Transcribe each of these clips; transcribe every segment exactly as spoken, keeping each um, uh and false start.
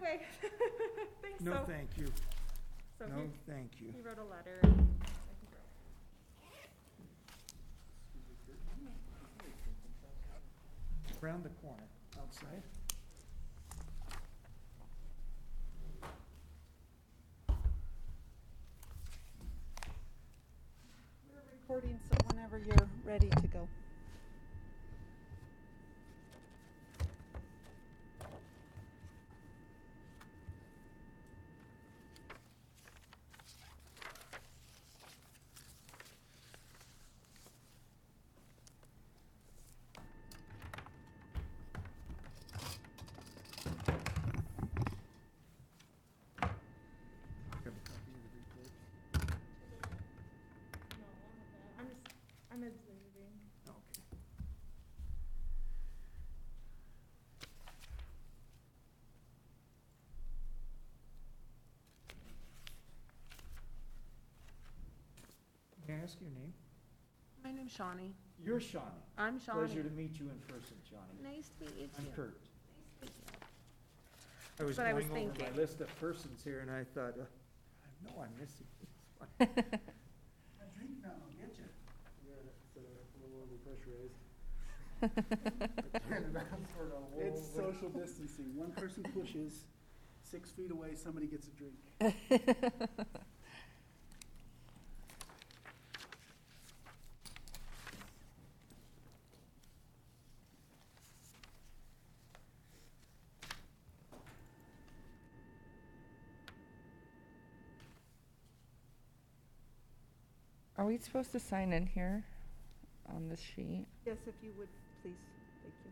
Okay. Thanks. No, so, thank you. So No, he, thank you. he wrote a letter. And Around the corner, outside. We're recording, so whenever you're ready to go. Have a copy of the report? no, I'm just, I'm observing. Okay. May I ask your name? My name's Shawnee. You're Shawnee. I'm Shawnee. Pleasure to meet you in person, Shawnee. Nice to meet you I'm too. Kurt. Nice to meet I was what I was going over my thinking. list of persons here, and I thought, uh, I know I'm missing this one. you. A drink now, I'll get you. Yeah, it's uh, a little overpressurized. It's social distancing. One person pushes, six feet away, somebody gets a drink. Are we supposed to sign in here on this sheet? Yes, if you would, please. Thank you.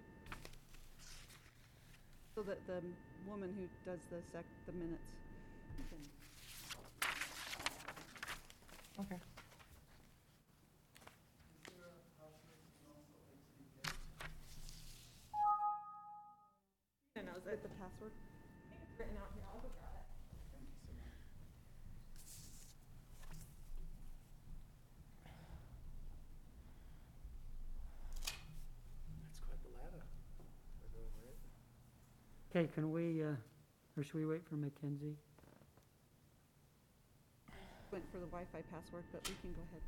So that the woman who does the sec, the minutes can. Okay. Tina knows With it. the password? I think it's written out here. I'll go grab it. Thank you so much. That's quite the ladder. We're going right. Okay, can we, uh, or should we wait for Mackenzie? Went for the Wi-Fi password, but we can go ahead.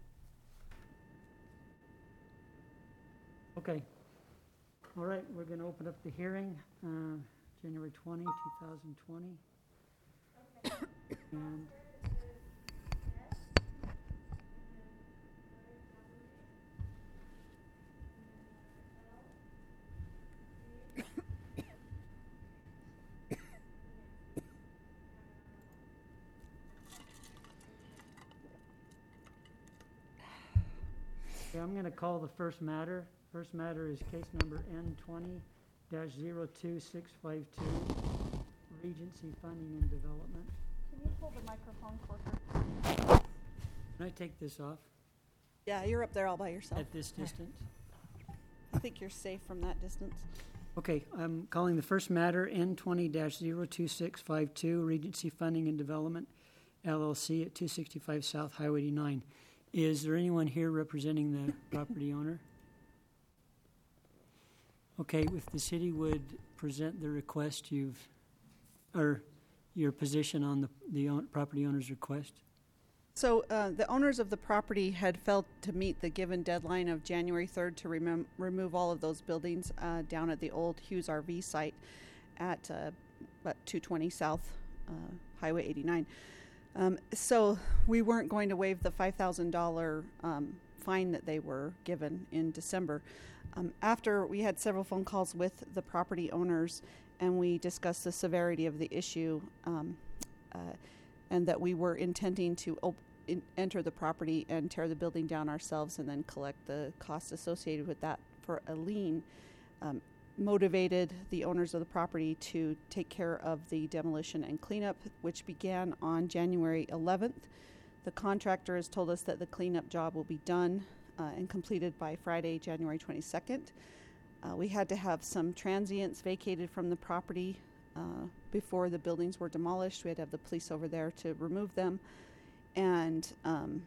Okay. All right, we're going to open up the hearing, uh, January twentieth, two thousand twenty. And okay, I'm going to call the first matter. First matter is case number N twenty dash zero two six five two, Regency Funding and Development. Can you pull the microphone closer? Can I take this off Yeah, you're up there all by yourself. at this distance? I think you're safe from that distance. Okay, I'm calling the first matter N twenty dash zero two six five two, Regency Funding and Development, L L C at two sixty-five South Highway eighty-nine. Is there anyone here representing the property owner? Okay, if the city would present the request you've, or your position on the, the own- property owner's request. So uh, the owners of the property had failed to meet the given deadline of January third to remem- remove all of those buildings uh, down at the old Hughes R V site at uh, what, two twenty South uh, Highway eighty-nine. Um, so we weren't going to waive the five thousand dollars um, fine that they were given in December. Um, after we had several phone calls with the property owners and we discussed the severity of the issue, um, uh, and that we were intending to op- in- enter the property and tear the building down ourselves and then collect the costs associated with that for a lien, um, motivated the owners of the property to take care of the demolition and cleanup, which began on January eleventh. The contractor has told us that the cleanup job will be done uh, and completed by Friday, January twenty-second. Uh, we had to have some transients vacated from the property uh, before the buildings were demolished. We had to have the police over there to remove them. And um,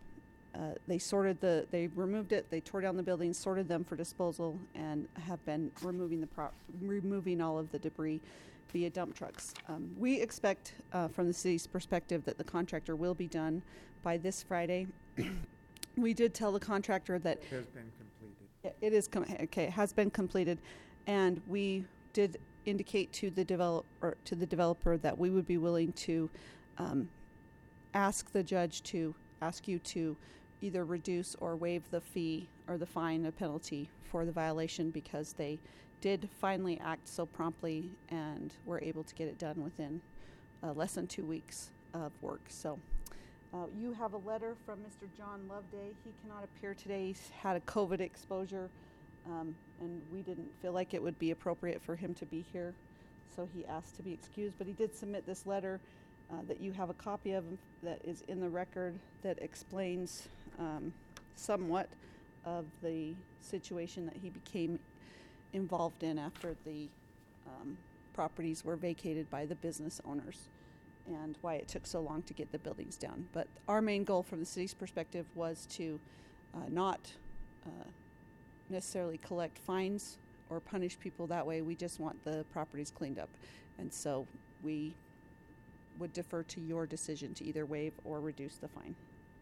uh, they sorted the, they removed it, they tore down the buildings, sorted them for disposal, and have been removing the prop, removing all of the debris via dump trucks. Um, we expect, uh, from the city's perspective, that the contractor will be done by this Friday. We did tell the contractor that Has been completed. it- it is com- okay. It has been completed, and we did indicate to the develop or to the developer that we would be willing to um, ask the judge to ask you to either reduce or waive the fee or the fine, a penalty for the violation, because they did finally act so promptly and were able to get it done within uh, less than two weeks of work. So. Uh, you have a letter from Mister John Loveday. He cannot appear today. He's had a COVID exposure, um, and we didn't feel like it would be appropriate for him to be here, so he asked to be excused. But he did submit this letter uh, that you have a copy of, that is in the record, that explains um, somewhat of the situation that he became involved in after the um, properties were vacated by the business owners, and why it took so long to get the buildings down. But our main goal from the city's perspective was to uh, not uh, necessarily collect fines or punish people that way. We just want the properties cleaned up. And so we would defer to your decision to either waive or reduce the fine.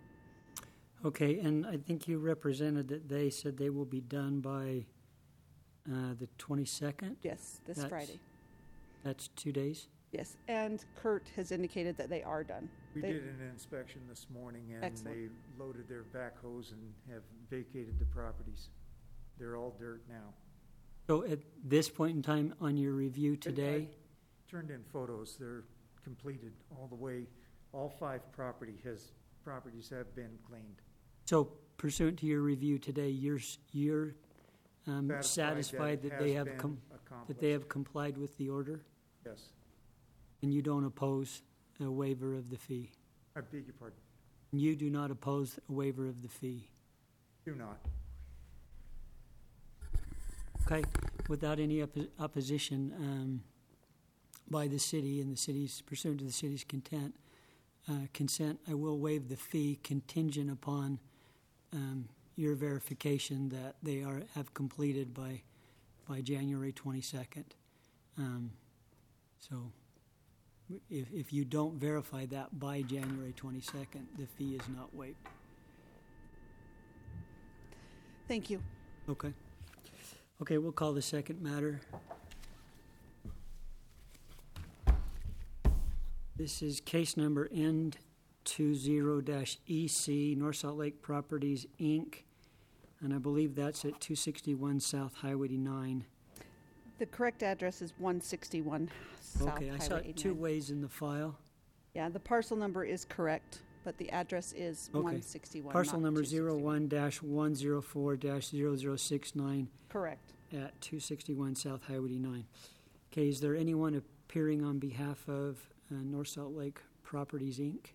Okay, and I think you represented that they said they will be done by uh, the twenty-second? Yes, this That's- Friday. That's two days? Yes, and Kurt has indicated that they are done. We They- did an inspection this morning, and Excellent. they loaded their backhoes and have vacated the properties. They're all dirt now. So at this point in time on your review today, Turned in photos, they're completed all the way. All five property has, properties have been cleaned. so pursuant to your review today, you're, s- you're um, satisfied that it they has have been com- that accomplished. they have complied with the order? Yes. And you don't oppose a waiver of the fee? I beg your pardon. You do not oppose a waiver of the fee? Do not. Okay, without any oppo- opposition um, by the city and the city's, pursuant to the city's content, uh, consent, I will waive the fee contingent upon um, your verification that they are, have completed by, by January twenty-second. Um, So if, if you don't verify that by January twenty-second, the fee is not waived. Thank you. Okay. Okay, we'll call the second matter. This is case number N twenty E C, North Salt Lake Properties, Incorporated. And I believe that's at two sixty-one South Highway eighty-nine. The correct address is one sixty-one South Okay, I saw Highway it two eighty-nine. ways in the file. Yeah, the parcel number is correct, but the address is Okay. one sixty-one. Parcel not number two sixty-one. zero one dash one zero four dash zero zero six nine Correct. at two sixty-one South Highway eighty-nine. Okay, is there anyone appearing on behalf of uh, North Salt Lake Properties, Incorporated?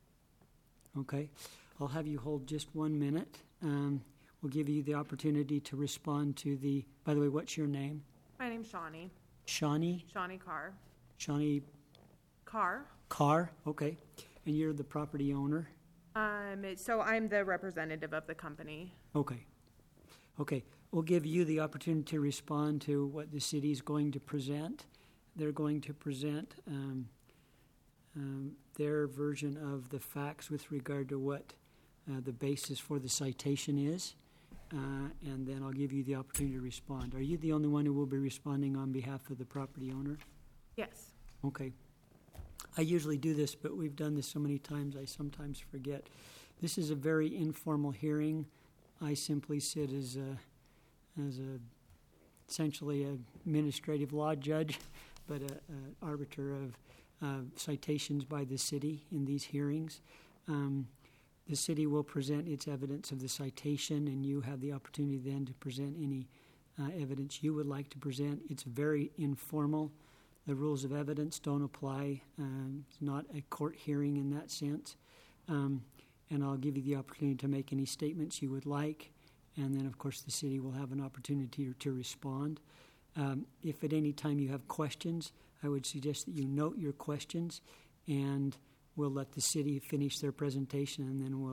Okay, I'll have you hold just one minute. Um, we'll give you the opportunity to respond to the, by the way, what's your name? My name's Shawnee, Shawnee? Shawnee Carr. Shawnee Carr. Carr? Okay. And you're the property owner? Um, so I'm the representative of the company. Okay. Okay. We'll give you the opportunity to respond to what the city's going to present. They're going to present um, um, their version of the facts with regard to what uh, the basis for the citation is. Uh, and then I'll give you the opportunity to respond. Are you the only one who will be responding on behalf of the property owner? Yes. Okay. I usually do this, but we've done this so many times I sometimes forget. This is a very informal hearing. I simply sit as a, as a essentially an administrative law judge, but an arbiter of uh, citations by the city in these hearings. Um, the city will present its evidence of the citation, and you have the opportunity then to present any uh, evidence you would like to present. It's very informal. The rules of evidence don't apply. Um, it's not a court hearing in that sense. Um, and I'll give you the opportunity to make any statements you would like. And then, of course, the city will have an opportunity to, to respond. Um, if at any time you have questions, I would suggest that you note your questions, and we'll let the city finish their presentation, and then we'll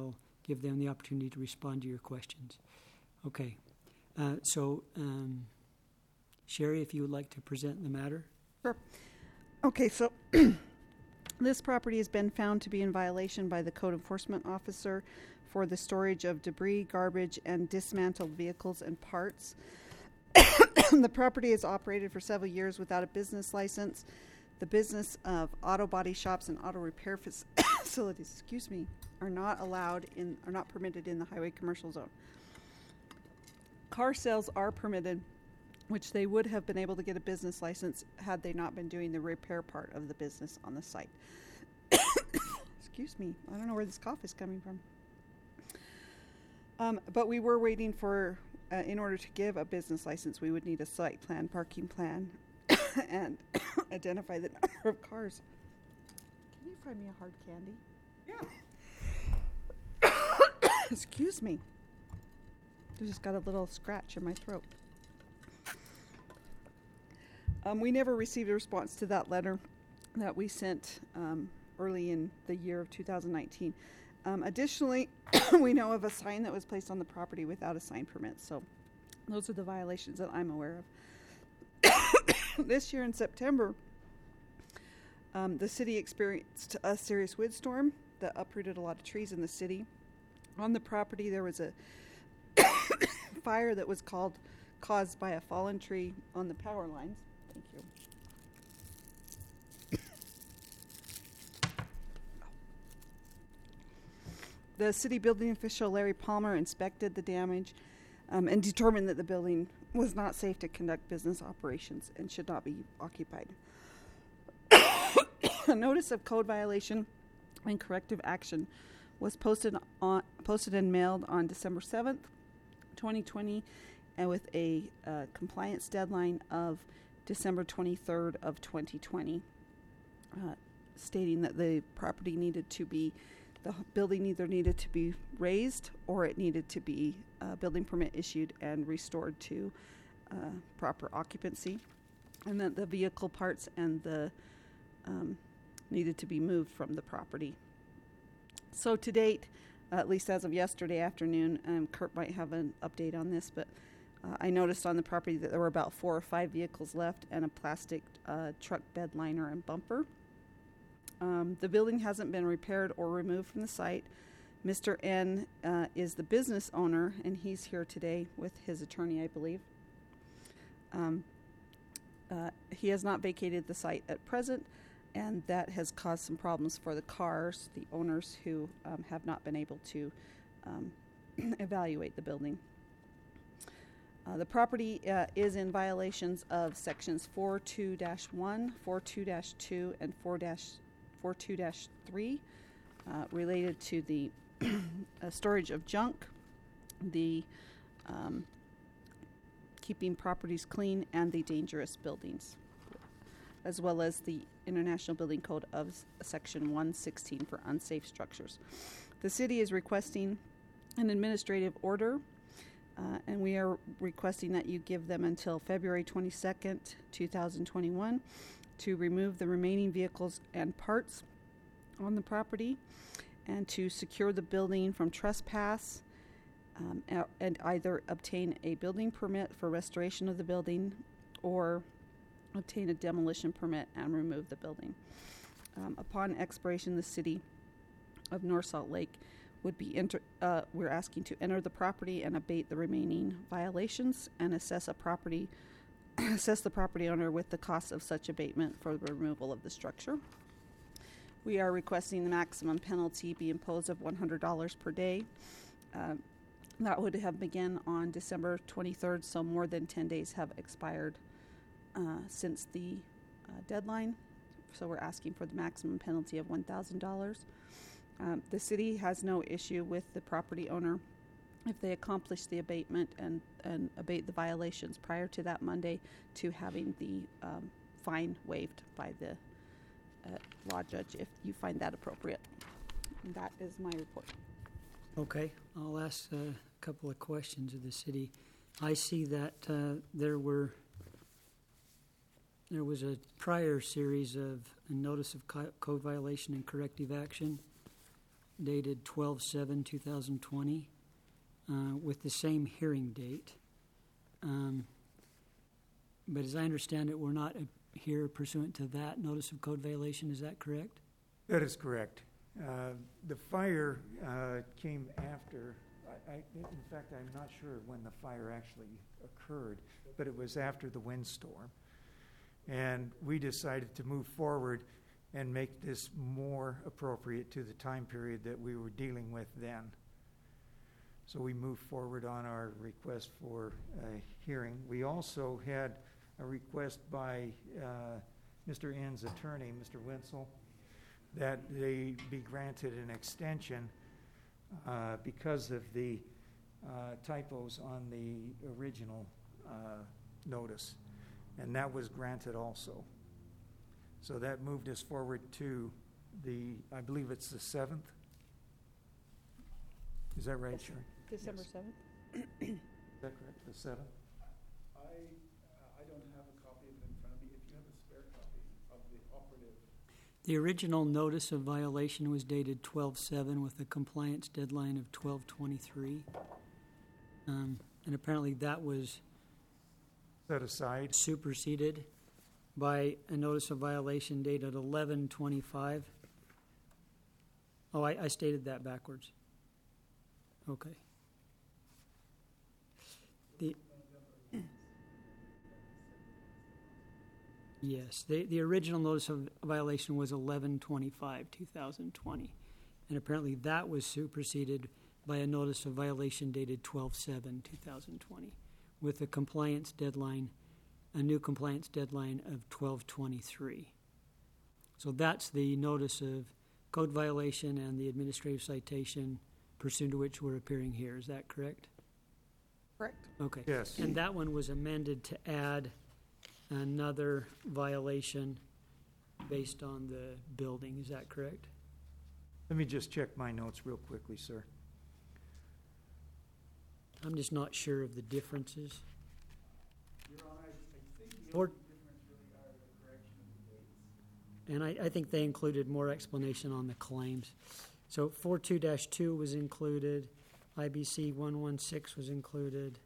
give them the opportunity to respond to your questions. Okay, uh, so um, Sherry, if you would like to present the matter. Okay, so this property has been found to be in violation by the code enforcement officer for the storage of debris, garbage, and dismantled vehicles and parts. The property has operated for several years without a business license. The business of auto body shops and auto repair facilities, excuse me, are not allowed in, are not permitted in the highway commercial zone. Car sales are permitted, which they would have been able to get a business license had they not been doing the repair part of the business on the site. Excuse me, I don't know where this cough is coming from. Um, but we were waiting for, uh, in order to give a business license, we would need a site plan, parking plan, and identify the number of cars. Can you find me a hard candy? Yeah. Excuse me. I just got a little scratch in my throat. Um, we never received a response to that letter that we sent um, early in the year of two thousand nineteen. Um, additionally, we know of a sign that was placed on the property without a sign permit. So those are the violations that I'm aware of. This year in September, um, the city experienced a serious windstorm that uprooted a lot of trees in the city. On the property, there was a fire that was called, caused by a fallen tree on the power lines. Thank you. The city building official, Larry Palmer, inspected the damage um, and determined that the building was not safe to conduct business operations and should not be occupied. A notice of code violation and corrective action was posted on posted and mailed on December seventh, twenty twenty, and with a uh, compliance deadline of December twenty-third of twenty twenty, uh, stating that the property needed to be, the building either needed to be raised or it needed to be a building permit issued and restored to uh, proper occupancy, and that the vehicle parts and the um, needed to be moved from the property. So to date, uh, at least as of yesterday afternoon, um, Kurt might have an update on this, but uh, I noticed on the property that there were about four or five vehicles left and a plastic uh, truck bed liner and bumper. Um, the building hasn't been repaired or removed from the site. Mister N uh, is the business owner, and he's here today with his attorney, I believe. Um, uh, he has not vacated the site at present, and that has caused some problems for the cars, the owners who um, have not been able to um, evaluate the building. Uh, the property uh, is in violations of sections four two dash one, four two dash two, and four two dash three uh, related to the uh, storage of junk, the um, keeping properties clean, and the dangerous buildings, as well as the International Building Code of s- Section one sixteen for unsafe structures. The city is requesting an administrative order, uh, and we are requesting that you give them until February twenty-second, two thousand twenty-one to remove the remaining vehicles and parts on the property and to secure the building from trespass, um, a- and either obtain a building permit for restoration of the building or obtain a demolition permit and remove the building. Um, upon expiration, the city of North Salt Lake would be enter, uh, we're asking to enter the property and abate the remaining violations and assess a property assess the property owner with the cost of such abatement for the removal of the structure. We are requesting the maximum penalty be imposed of one hundred dollars per day. Uh, that would have begun on December twenty-third, so more than ten days have expired Uh, since the uh, deadline, so we're asking for the maximum penalty of one thousand dollars. Um, the city has no issue with the property owner if they accomplish the abatement and, and abate the violations prior to that Monday to having the um, fine waived by the uh, law judge if you find that appropriate. And that is my report. Okay, I'll ask a couple of questions of the city. I see that uh, there were There was a prior series of a notice of co- code violation and corrective action dated twelve seven two thousand twenty, uh, with the same hearing date. Um, But as I understand it, we're not uh, here pursuant to that notice of code violation, is that correct? That is correct. Uh, The fire uh, came after, I, I- in fact, I'm not sure when the fire actually occurred, but it was after the windstorm. And we decided to move forward and make this more appropriate to the time period that we were dealing with then. So we moved forward on our request for a hearing. We also had a request by uh, Mister N's attorney, Mister Wenzel, that they be granted an extension uh, because of the uh, typos on the original uh, notice. And that was granted also. So that moved us forward to the, I believe it's the seventh? Is that right, Sherry? December Yes. seventh? Is that correct, the seventh? I, uh, I don't have a copy of it in front of me. If you have a spare copy of the operative. The original notice of violation was dated twelve seven with a compliance deadline of twelve twenty-three. Um, and apparently that was Set aside. superseded by a notice of violation dated eleven twenty-five. Oh, I, I stated that backwards. Okay. The, yes, the, the original notice of violation was eleven twenty-five, two thousand twenty. And apparently that was superseded by a notice of violation dated twelve seven, two thousand twenty, with a compliance deadline, a new compliance deadline of twelve twenty-three. So that's the notice of code violation and the administrative citation pursuant to which we're appearing here. Is that correct? Correct. Okay. Yes. And that one was amended to add another violation based on the building. Is that correct? Let me just check my notes real quickly, sir. I'm just not sure of the differences. Your Honor, I think the Or- only difference really are the correction of the dates. And I, I think they included more explanation on the claims. So four two dash two was included, I B C one one six was included.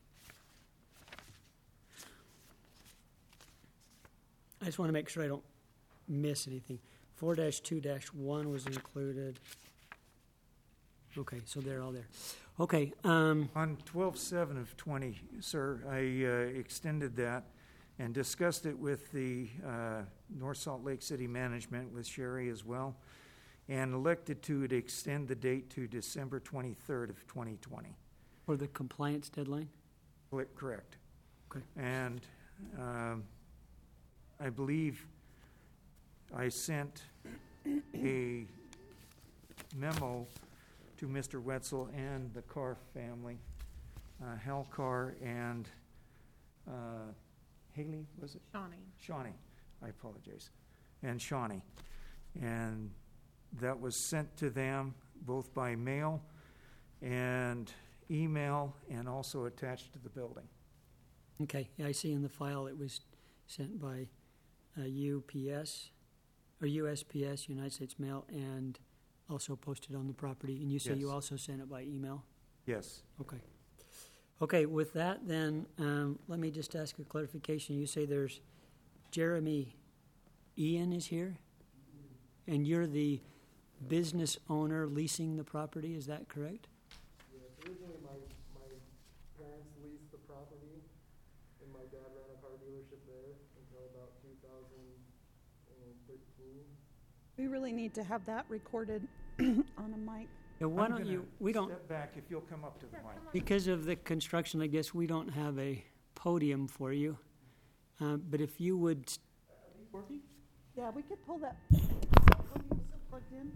I just want to make sure I don't miss anything. four dash two dash one was included. Okay, so they're all there. Okay, um, On twelve seven of twenty, sir, I uh, extended that and discussed it with the uh, North Salt Lake City Management, with Sherry as well, and elected to extend the date to December twenty-third of twenty twenty. for the compliance deadline? Cl- Correct. Okay. And um, I believe I sent a memo to Mister Wetzel and the Carr family, uh, Hal Carr and uh, Haley, was it? Shawnee. Shawnee, I apologize, and Shawnee. And that was sent to them both by mail and email, and also attached to the building. Okay, yeah, I see in the file it was sent by uh, U P S, or U S P S, United States Mail, and also posted on the property. And you say you Yes. also sent it by email? Yes. Okay. Okay, with that then, um, let me just ask a clarification. You say there's Jeremy Ian is here? And you're the business owner leasing the property, is that correct? Yes, originally my, my parents leased the property, and my dad ran a car dealership there until about two thousand thirteen. We really need to have that recorded on a mic. Yeah, why I'm don't gonna you, we don't, Step back if you'll come up to the mic. because of the construction, I guess we don't have a podium for you. Uh, but if you would, s- Yeah, we could pull that. Is that podium still plugged in?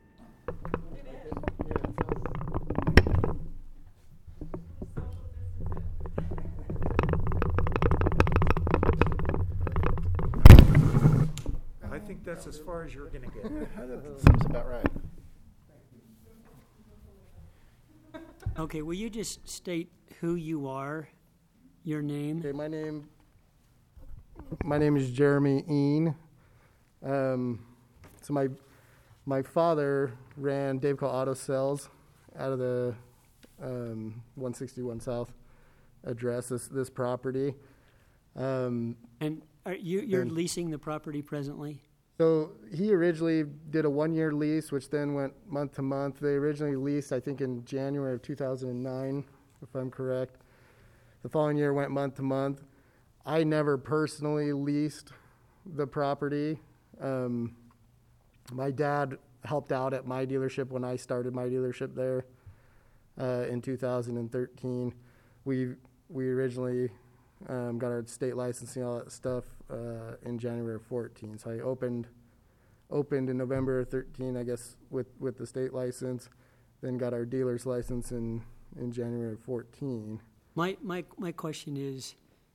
Yeah, it sounds, I think that's as far as you're going to get. seems about right. okay, will you just state who you are, your name? Okay, my name, my name is Jeremy Ean. Um, so my, my father ran Dave Call Auto Sales out of the um, one sixty-one South address, this, this property. Um, And are you, you're And- leasing the property presently? So he originally did a one-year lease, which then went month to month. They originally leased, I think, in January of two thousand nine, if I'm correct. The following year went month to month. I never personally leased the property. Um, my dad helped out at my dealership when I started my dealership there uh, in two thousand thirteen. We we originally um, got our state licensing, all that stuff, uh, in January of fourteen. So I opened opened in November of thirteen, I guess, with, with the state license. Then got our dealer's license in, in January of fourteen. My, my, my question is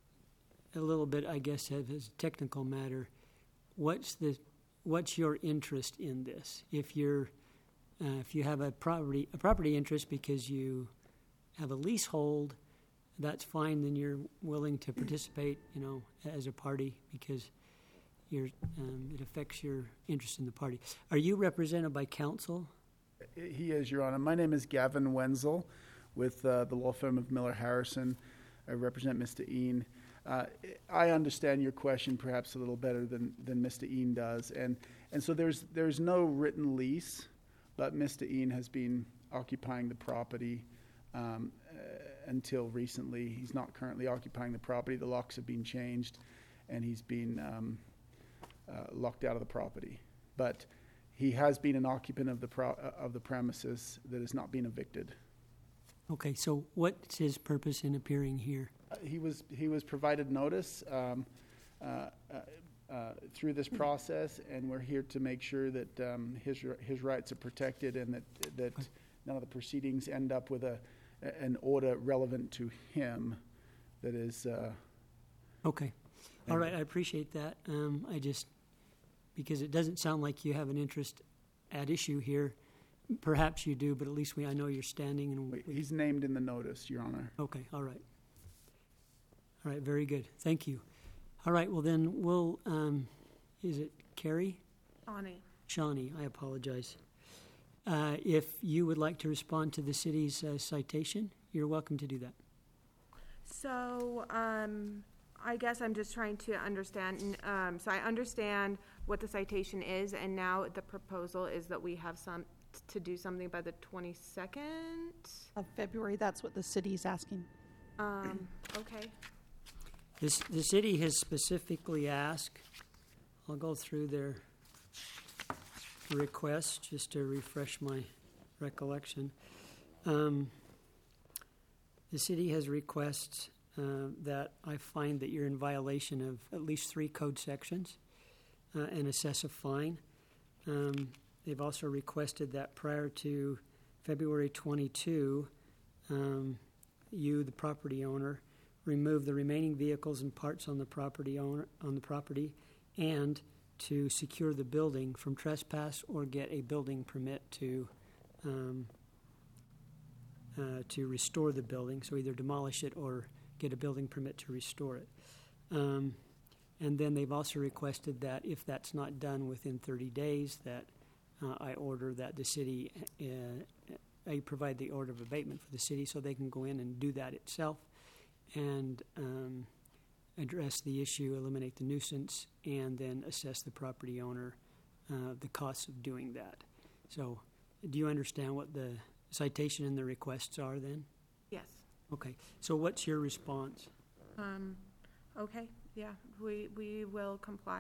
a little bit, I guess, as a technical matter. What's the, what's your interest in this? If you're, uh, if you have a property, a property interest because you have a leasehold, that's fine. Then you're willing to participate, you know, as a party because you're, um, it affects your interest in the party. Are you represented by counsel? He is, Your Honor. My name is Gavin Wenzel with uh, the law firm of Miller Harrison. I represent Mister Ean. Uh, I understand your question perhaps a little better than, than Mister Ean does. And, and so there's, there's no written lease, but Mister Ean has been occupying the property um, uh, until recently. He's not currently occupying the property. The locks have been changed, and he's been um, uh, locked out of the property. But he has been an occupant of the pro- of the premises that has not been evicted. Okay, so what's his purpose in appearing here? Uh, he was he was provided notice um, uh, uh, uh, through this process, and we're here to make sure that um, his his rights are protected, and that that none of the proceedings end up with a an order relevant to him. That is. Uh, Okay, all right, I appreciate that. Um, I just, because it doesn't sound like you have an interest at issue here. Perhaps you do, but at least we, I know you're standing and we, he's named in the notice, Your Honor. okay, all right. All right, very good. Thank you. All right, well then we'll, um, is it Carrie? Ani. Shawnee, I apologize. Uh, if you would like to respond to the city's uh, citation, you're welcome to do that. So, um, I guess I'm just trying to understand, um, so I understand what the citation is, and now the proposal is that we have some, to do something by the twenty-second? Of February, that's what the city's asking. Um, okay. This, the city has specifically asked, I'll go through their request just to refresh my recollection. Um, the city has requests uh, that I find that you're in violation of at least three code sections uh, and assess a fine. Um, they've also requested that prior to February twenty-second, um, you, the property owner, remove the remaining vehicles and parts on the property owner on the property, and to secure the building from trespass or get a building permit to um, uh, to restore the building. So either demolish it or get a building permit to restore it. Um, and then they've also requested that if that's not done within thirty days, that uh, I order that the city uh, I provide the order of abatement for the city so they can go in and do that itself and um, address the issue, eliminate the nuisance, and then assess the property owner uh, the costs of doing that. So do you understand what the citation and the requests are then? Yes. Okay. So what's your response? Um, okay, yeah, we, we will comply.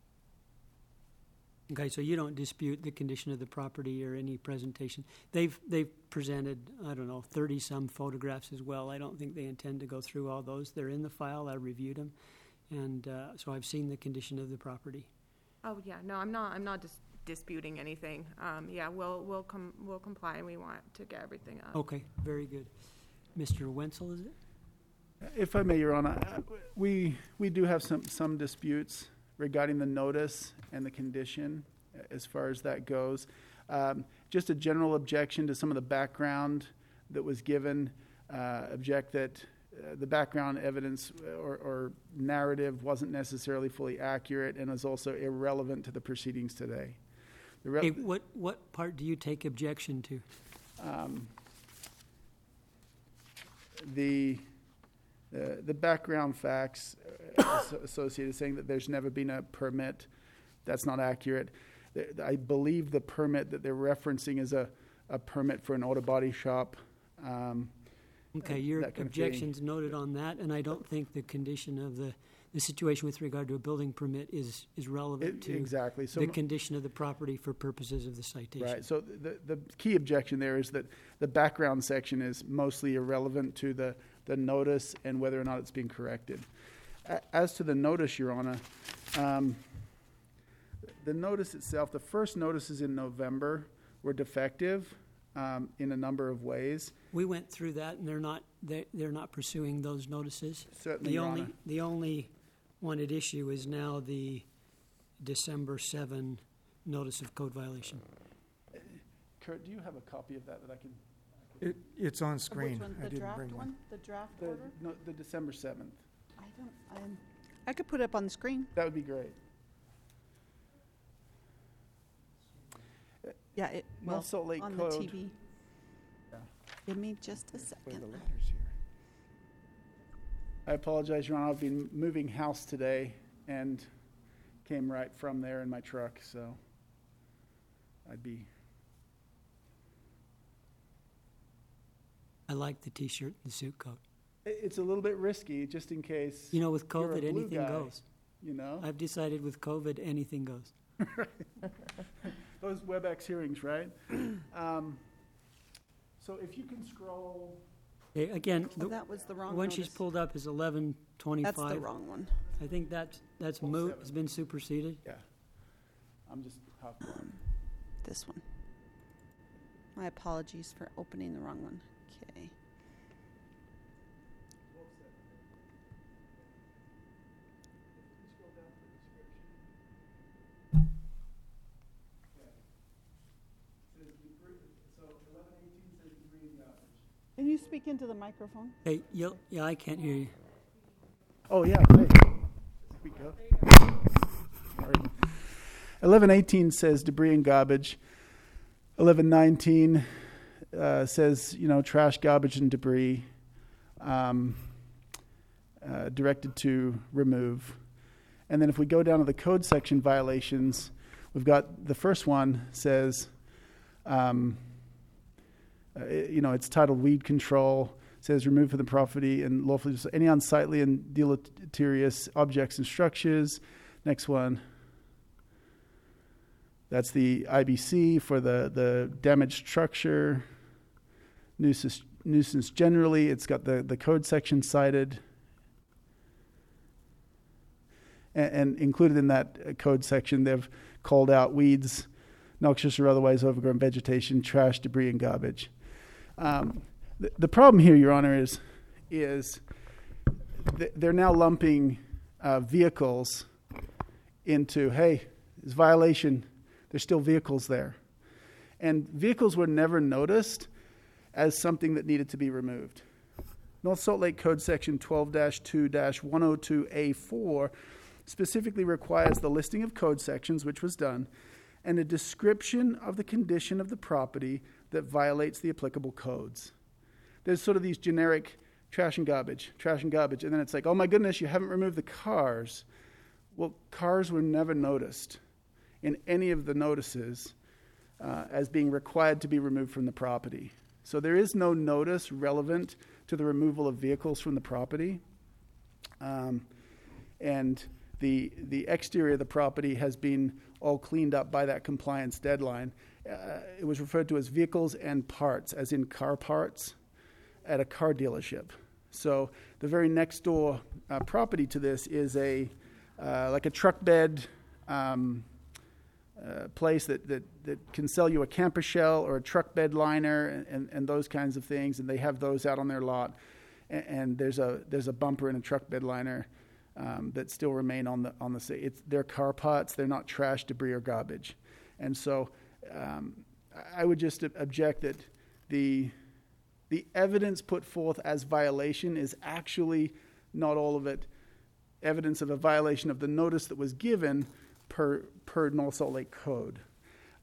Okay, so you don't dispute the condition of the property or any presentation. They've they've presented, I don't know, thirty-some photographs as well. I don't think they intend to go through all those. They're in the file. I reviewed them. And uh, so I've seen the condition of the property. Oh, yeah, no, I'm not, I'm not dis- disputing anything. Um, yeah, we'll, we'll com- we'll comply, and we want to get everything up. Okay, very good. Mister Wenzel, is it? If I may, Your Honor, uh, we we do have some some disputes regarding the notice and the condition as far as that goes. Um, just a general objection to some of the background that was given. Uh, object that uh, the background evidence or, or narrative wasn't necessarily fully accurate and is also irrelevant to the proceedings today. The re- Hey, what, what part do you take objection to? um, the, uh, the background facts uh, asso- associated saying that there's never been a permit, that's not accurate. The- I believe the permit that they're referencing is a, a permit for an auto body shop. Um, Okay, your that kind of thing. objection's noted on that, and I don't think the condition of the, the situation with regard to a building permit is, is relevant it- to Exactly. So the m- condition of the property for purposes of the citation. Right, so the, the key objection there is that the background section is mostly irrelevant to the, the notice and whether or not it's being corrected. A- As to the notice, Your Honor, um, the notice itself, the first notices in November were defective um, in a number of ways. We went through that, and they're not, they're, they're not pursuing those notices. Certainly, The Your only, Honor. the only one at issue is now the December seventh notice of code violation. Kurt, do you have a copy of that that I can? It, it's on screen. Which one? I The didn't draft bring one. one? The draft The, order? no, the December seventh. I don't, I'm, I could put it up on the screen. That would be great. Yeah, it, well, North Salt Lake on the T Code. V. Yeah. Give me just a Where are second. the letters here? I apologize, Your Honor. I've been moving house today and came right from there in my truck, so I'd be. I like the T-shirt and the suit coat. i- It's a little bit risky, just in case. You know, with You're a COVID, blue anything guy. goes. You know I've decided with COVID, anything goes. those WebEx hearings, right? um, so if you can scroll. Okay, again, Oh, the that was the wrong one she's notice. pulled up is eleven twenty-five. That's the wrong one. I think that's, that's moot, it's been superseded. Yeah, I'm just half blind. This one. My apologies for opening the wrong one. Okay. Can you speak into the microphone? Hey, you yeah, I can't hear you. Oh yeah. Hey. There we go. Sorry. Eleven eighteen says debris and garbage. Eleven nineteen uh, says you know trash, garbage, and debris. Um, uh, directed to remove. And then if we go down to the code section violations, we've got the first one says, um, uh, it- you know, it's titled weed control. It says remove from the property and lawfully any unsightly and deleterious objects and structures. Next one. That's the I B C for the, the damaged structure. Nuisance, nuisance generally, it's got the, the code section cited. And, and included in that uh, code section, they've called out weeds, noxious or otherwise overgrown vegetation, trash, debris, and garbage. Um, the, the problem here, Your Honor, is, is th- they're now lumping uh, vehicles into, hey, it's violation. There's still vehicles there. And vehicles were never noticed as something that needed to be removed. North Salt Lake Code Section twelve dash two dash one oh two A four specifically requires the listing of code sections, which was done, and a description of the condition of the property that violates the applicable codes. There's sort of these generic trash and garbage, trash and garbage, and then it's like, oh my goodness, you haven't removed the cars. Well, cars were never noticed in any of the notices uh, as being required to be removed from the property. So there is no notice relevant to the removal of vehicles from the property. Um, and the the exterior of the property has been all cleaned up by that compliance deadline. Uh, it was referred to as vehicles and parts, as in car parts, at a car dealership. So the very next door uh, property to this is a uh, like a truck bed um, uh, place that, that, that can sell you a camper shell or a truck bed liner and, and, and those kinds of things, and they have those out on their lot. And, and there's a there's a bumper and a truck bed liner um, that still remain on the on the sa- it's they're car parts. They're not trash, debris, or garbage. And so um, I would just object that the the evidence put forth as violation is actually not all of it evidence of a violation of the notice that was given per per North Salt Lake Code.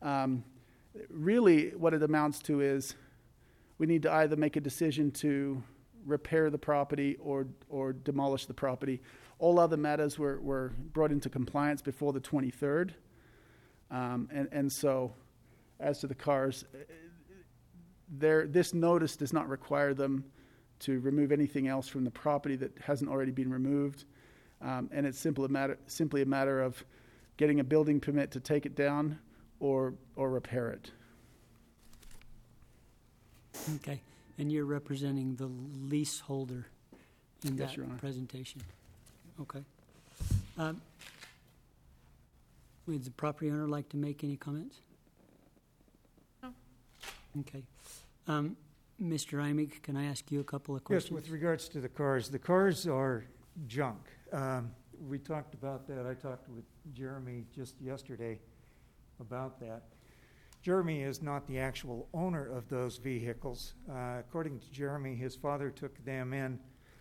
Um, really, what it amounts to is we need to either make a decision to repair the property or or demolish the property. All other matters were, were brought into compliance before the twenty-third. Um, and, and so, as to the cars, there, this notice does not require them to remove anything else from the property that hasn't already been removed. Um, and it's simple a matter, simply a matter of getting a building permit to take it down or or repair it. Okay, and you're representing the leaseholder in Yes, that Your Honor. presentation? Okay. Um, Would the property owner like to make any comments? No. Okay. Um, Mister Imig, can I ask you a couple of Yes, questions? with regards to the cars, the cars are junk. Um, we talked about that. I talked with Jeremy just yesterday about that. Jeremy is not the actual owner of those vehicles. Uh, according to Jeremy, his father took them in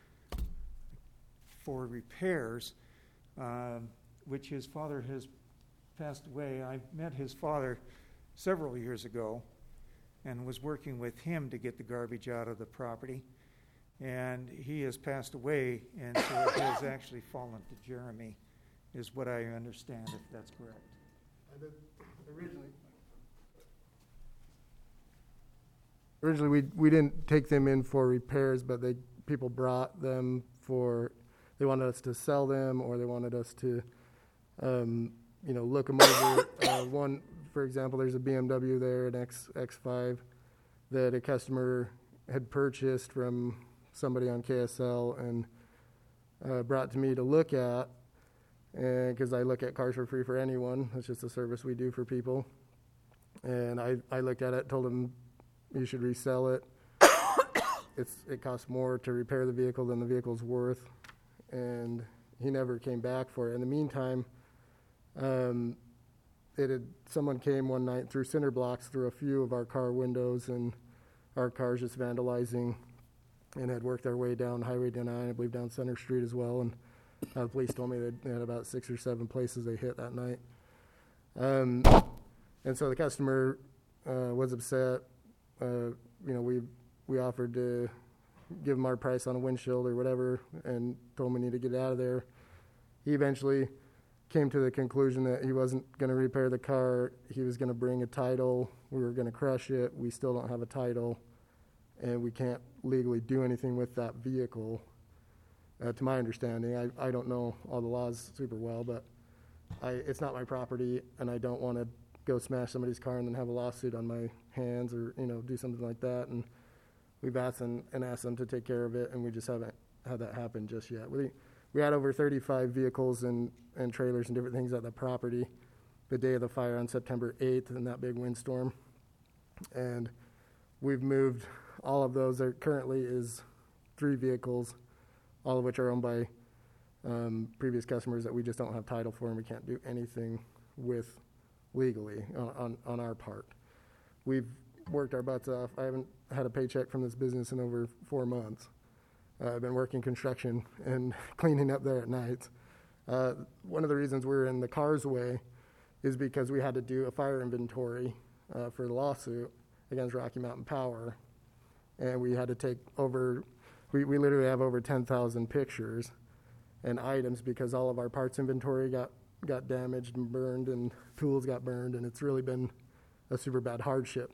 for repairs, um, which his father has passed away. I met his father several years ago and was working with him to get the garbage out of the property. And he has passed away, and so it has actually fallen to Jeremy, is what I understand, if that's correct. I did originally. Originally, we we didn't take them in for repairs, but they people brought them for. They wanted us to sell them, or they wanted us to, um, you know, look them over. uh, one, for example, there's a B M W there, an X X five, that a customer had purchased from somebody on K S L and uh, brought to me to look at, and because I look at cars for free for anyone, that's just a service we do for people. And I, I looked at it, told him you should resell it. It's it costs more to repair the vehicle than the vehicle's worth, and he never came back for it. In the meantime, um, it had someone came one night, threw cinder blocks through a few of our car windows, and our cars just vandalizing, and had worked their way down Highway nine, I believe down Center Street as well. And uh, the police told me they had about six or seven places they hit that night. Um, and so the customer uh, was upset. Uh, you know, we we offered to give him our price on a windshield or whatever, and told him we need to get out of there. He eventually came to the conclusion that he wasn't going to repair the car. He was going to bring a title. We were going to crush it. We still don't have a title, and we can't legally do anything with that vehicle, uh, to my understanding. I, I don't know all the laws super well, but I, it's not my property, and I don't want to go smash somebody's car and then have a lawsuit on my hands, or, you know, do something like that. And we've asked them and asked them to take care of it, and we just haven't had that happen just yet. We we had over thirty-five vehicles and, and trailers and different things at the property the day of the fire on September eighth in that big windstorm. And we've moved all of those. There currently is three vehicles, all of which are owned by um, previous customers that we just don't have title for, and we can't do anything with legally on, on, on our part. We've worked our butts off. I haven't had a paycheck from this business in over four months. Uh, I've been working construction and cleaning up there at night. Uh, one of the reasons we're in the car's way is because we had to do a fire inventory uh, for the lawsuit against Rocky Mountain Power. And we had to take over, we, we literally have over ten thousand pictures and items because all of our parts inventory got, got damaged and burned, and tools got burned, and it's really been a super bad hardship.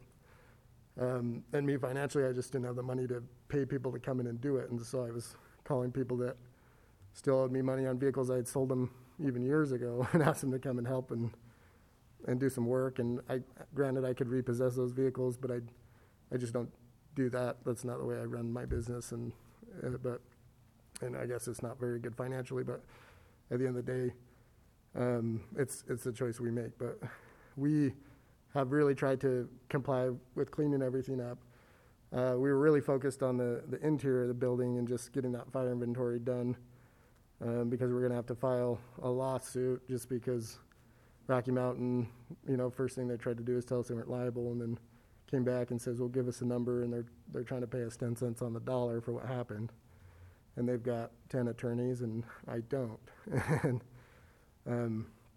Um, and me financially, I just didn't have the money to pay people to come in and do it. And so I was calling people that still owed me money on vehicles I had sold them even years ago and asked them to come and help and and do some work. And I, granted, I could repossess those vehicles, but I, I just don't do that. That's not the way I run my business. And uh, but, and I guess it's not very good financially. But at the end of the day, um, it's it's a choice we make. But we have really tried to comply with cleaning everything up. Uh, we were really focused on the, the interior of the building and just getting that fire inventory done um, because we're going to have to file a lawsuit just because Rocky Mountain, you know, first thing they tried to do is tell us they weren't liable, and then came back and says, well, give us a number, and they're they're trying to pay us ten cents on the dollar for what happened. And they've got ten attorneys, and I don't. and um,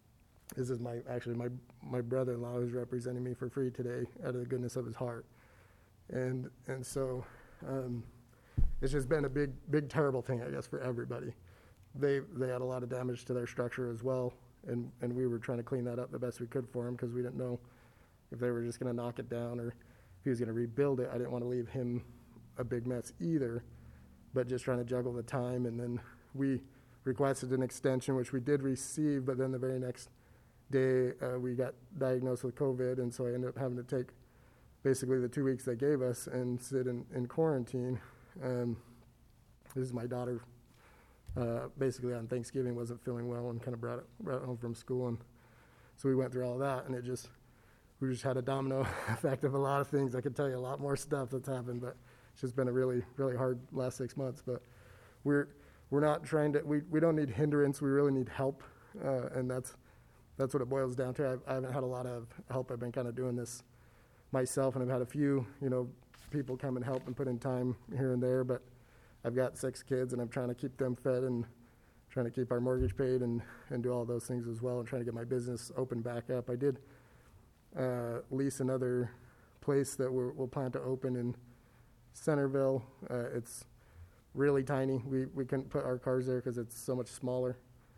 This is my, actually my, my brother-in-law who's representing me for free today out of the goodness of his heart. And, and so, um, it's just been a big, big, terrible thing, I guess, for everybody. They, they had a lot of damage to their structure as well. And, and we were trying to clean that up the best we could for him because we didn't know if they were just going to knock it down or if he was going to rebuild it. I didn't want to leave him a big mess either, but just trying to juggle the time. And then we requested an extension, which we did receive, but then the very next day uh, we got diagnosed with COVID, and so I ended up having to take basically the two weeks they gave us and sit in, in quarantine. Um, this is my daughter, uh, basically on Thanksgiving wasn't feeling well and kind of brought it, brought it home from school, and so we went through all that, and it just, we just had a domino effect of a lot of things. I could tell you a lot more stuff that's happened, but it's just been a really, really hard last six months. But we're we're not trying to, we, we don't need hindrance, we really need help, uh, and that's that's what it boils down to. I've, I haven't had a lot of help. I've been kind of doing this myself, and I've had a few, you know, people come and help and put in time here and there, but I've got six kids, and I'm trying to keep them fed and trying to keep our mortgage paid and, and do all those things as well, and trying to get my business open back up. I did uh, lease another place that we're, we'll plan to open in Centerville. Uh, it's really tiny. We, we couldn't put our cars there because it's so much smaller.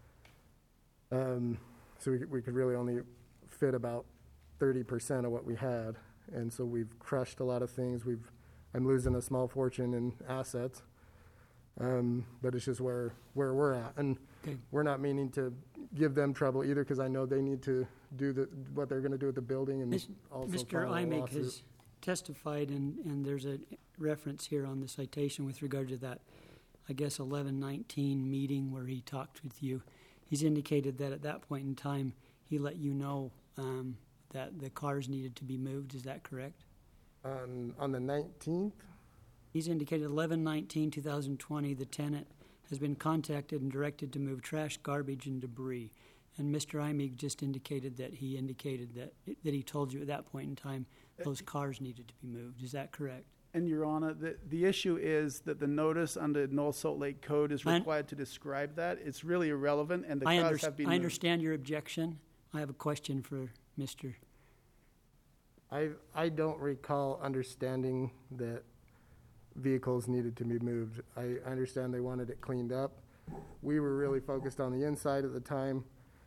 Um, so we, we could really only fit about thirty percent of what we had. And so we've crushed a lot of things. We've, I'm losing a small fortune in assets, um, but it's just where, where we're at. And Okay. we're not meaning to give them trouble either, because I know they need to do the, what they're going to do with the building and Mis- also Mister file a Imig lawsuit. has testified, and, and there's a reference here on the citation with regard to that, I guess, eleven nineteen meeting where he talked with you. He's indicated that at that point in time, he let you know um, that the cars needed to be moved. Is that correct? On, on the nineteenth, He's indicated eleven nineteen two thousand twenty, the tenant has been contacted and directed to move trash, garbage, and debris. And Mister Imig just indicated that he indicated that that he told you at that point in time those cars needed to be moved. Is that correct? And Your Honor, the, the issue is that the notice under North Salt Lake Code is I- required to describe that. It's really irrelevant, and the I, cars underst- have been I moved. understand your objection. I have a question for Mister I, I don't recall understanding that vehicles needed to be moved. I understand they wanted it cleaned up. We were really focused on the inside at the time.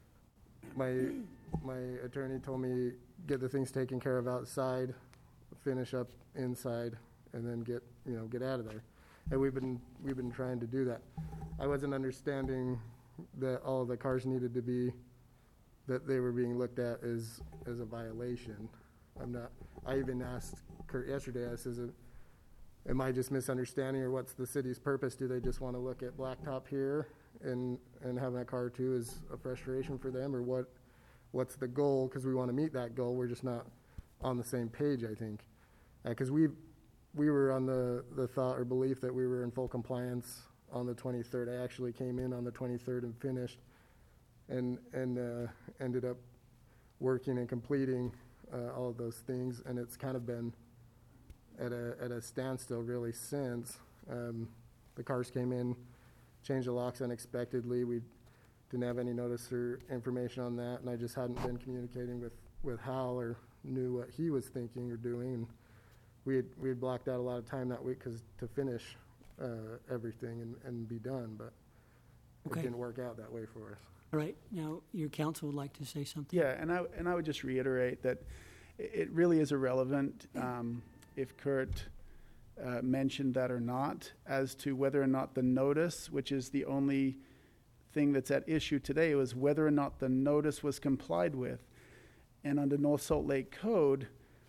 My, my attorney told me, get the things taken care of outside, finish up inside, and then get, you know, get out of there. And we've been, we've been trying to do that. I wasn't understanding that all of the cars needed to be, that they were being looked at as, as a violation. I'm not, I even asked Kurt yesterday, I says, am I just misunderstanding, or what's the city's purpose? Do they just want to look at blacktop here and, and having a car too is a frustration for them, or what, what's the goal? Because we want to meet that goal. We're just not on the same page, I think. Because we, we were on the, the thought or belief that we were in full compliance on the twenty-third. I actually came in on the twenty-third and finished and, and uh, ended up working and completing uh, all of those things, and it's kind of been at a at a standstill really since. Um, the cars came in, changed the locks unexpectedly. We didn't have any notice or information on that, and I just hadn't been communicating with, with Hal or knew what he was thinking or doing. And we had, we had blocked out a lot of time that week cause to finish uh, everything and, and be done, but Okay. it didn't work out that way for us. All right. Now, your counsel would like to say something? Yeah, and I, and I would just reiterate that i- it really is irrelevant um, if Kurt uh, mentioned that or not, as to whether or not the notice, which is the only thing that's at issue today, was whether or not the notice was complied with. And under North Salt Lake Code,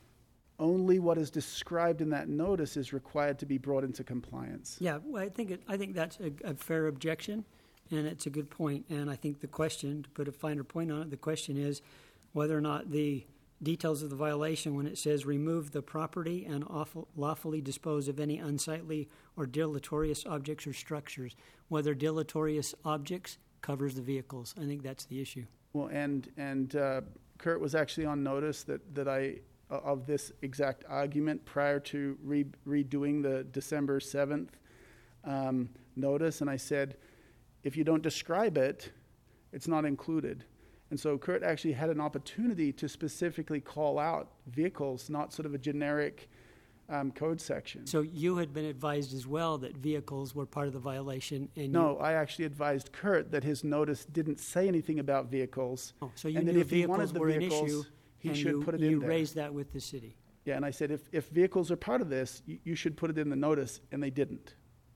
only what is described in that notice is required to be brought into compliance. Yeah, well, I think it, I think that's a, a fair objection, and it's a good point. And I think the question, to put a finer point on it, the question is whether or not the details of the violation, when it says remove the property and awful, lawfully dispose of any unsightly or deleterious objects or structures, whether deleterious objects covers the vehicles. I think that's the issue. Well, and and uh, Kurt was actually on notice that that I of this exact argument prior to re- redoing the December seventh um, notice, and I said, if you don't describe it, it's not included. And so Kurt actually had an opportunity to specifically call out vehicles, not sort of a generic um, code section. So you had been advised as well that vehicles were part of the violation, and No, I actually advised Kurt that his notice didn't say anything about vehicles. you, oh, so you and that knew if he wanted vehicles the were an vehicles, issue, he and should you, put it you in there. raised that with the city. Yeah, and I said, if, if vehicles are part of this, you, you should put it in the notice, and they didn't.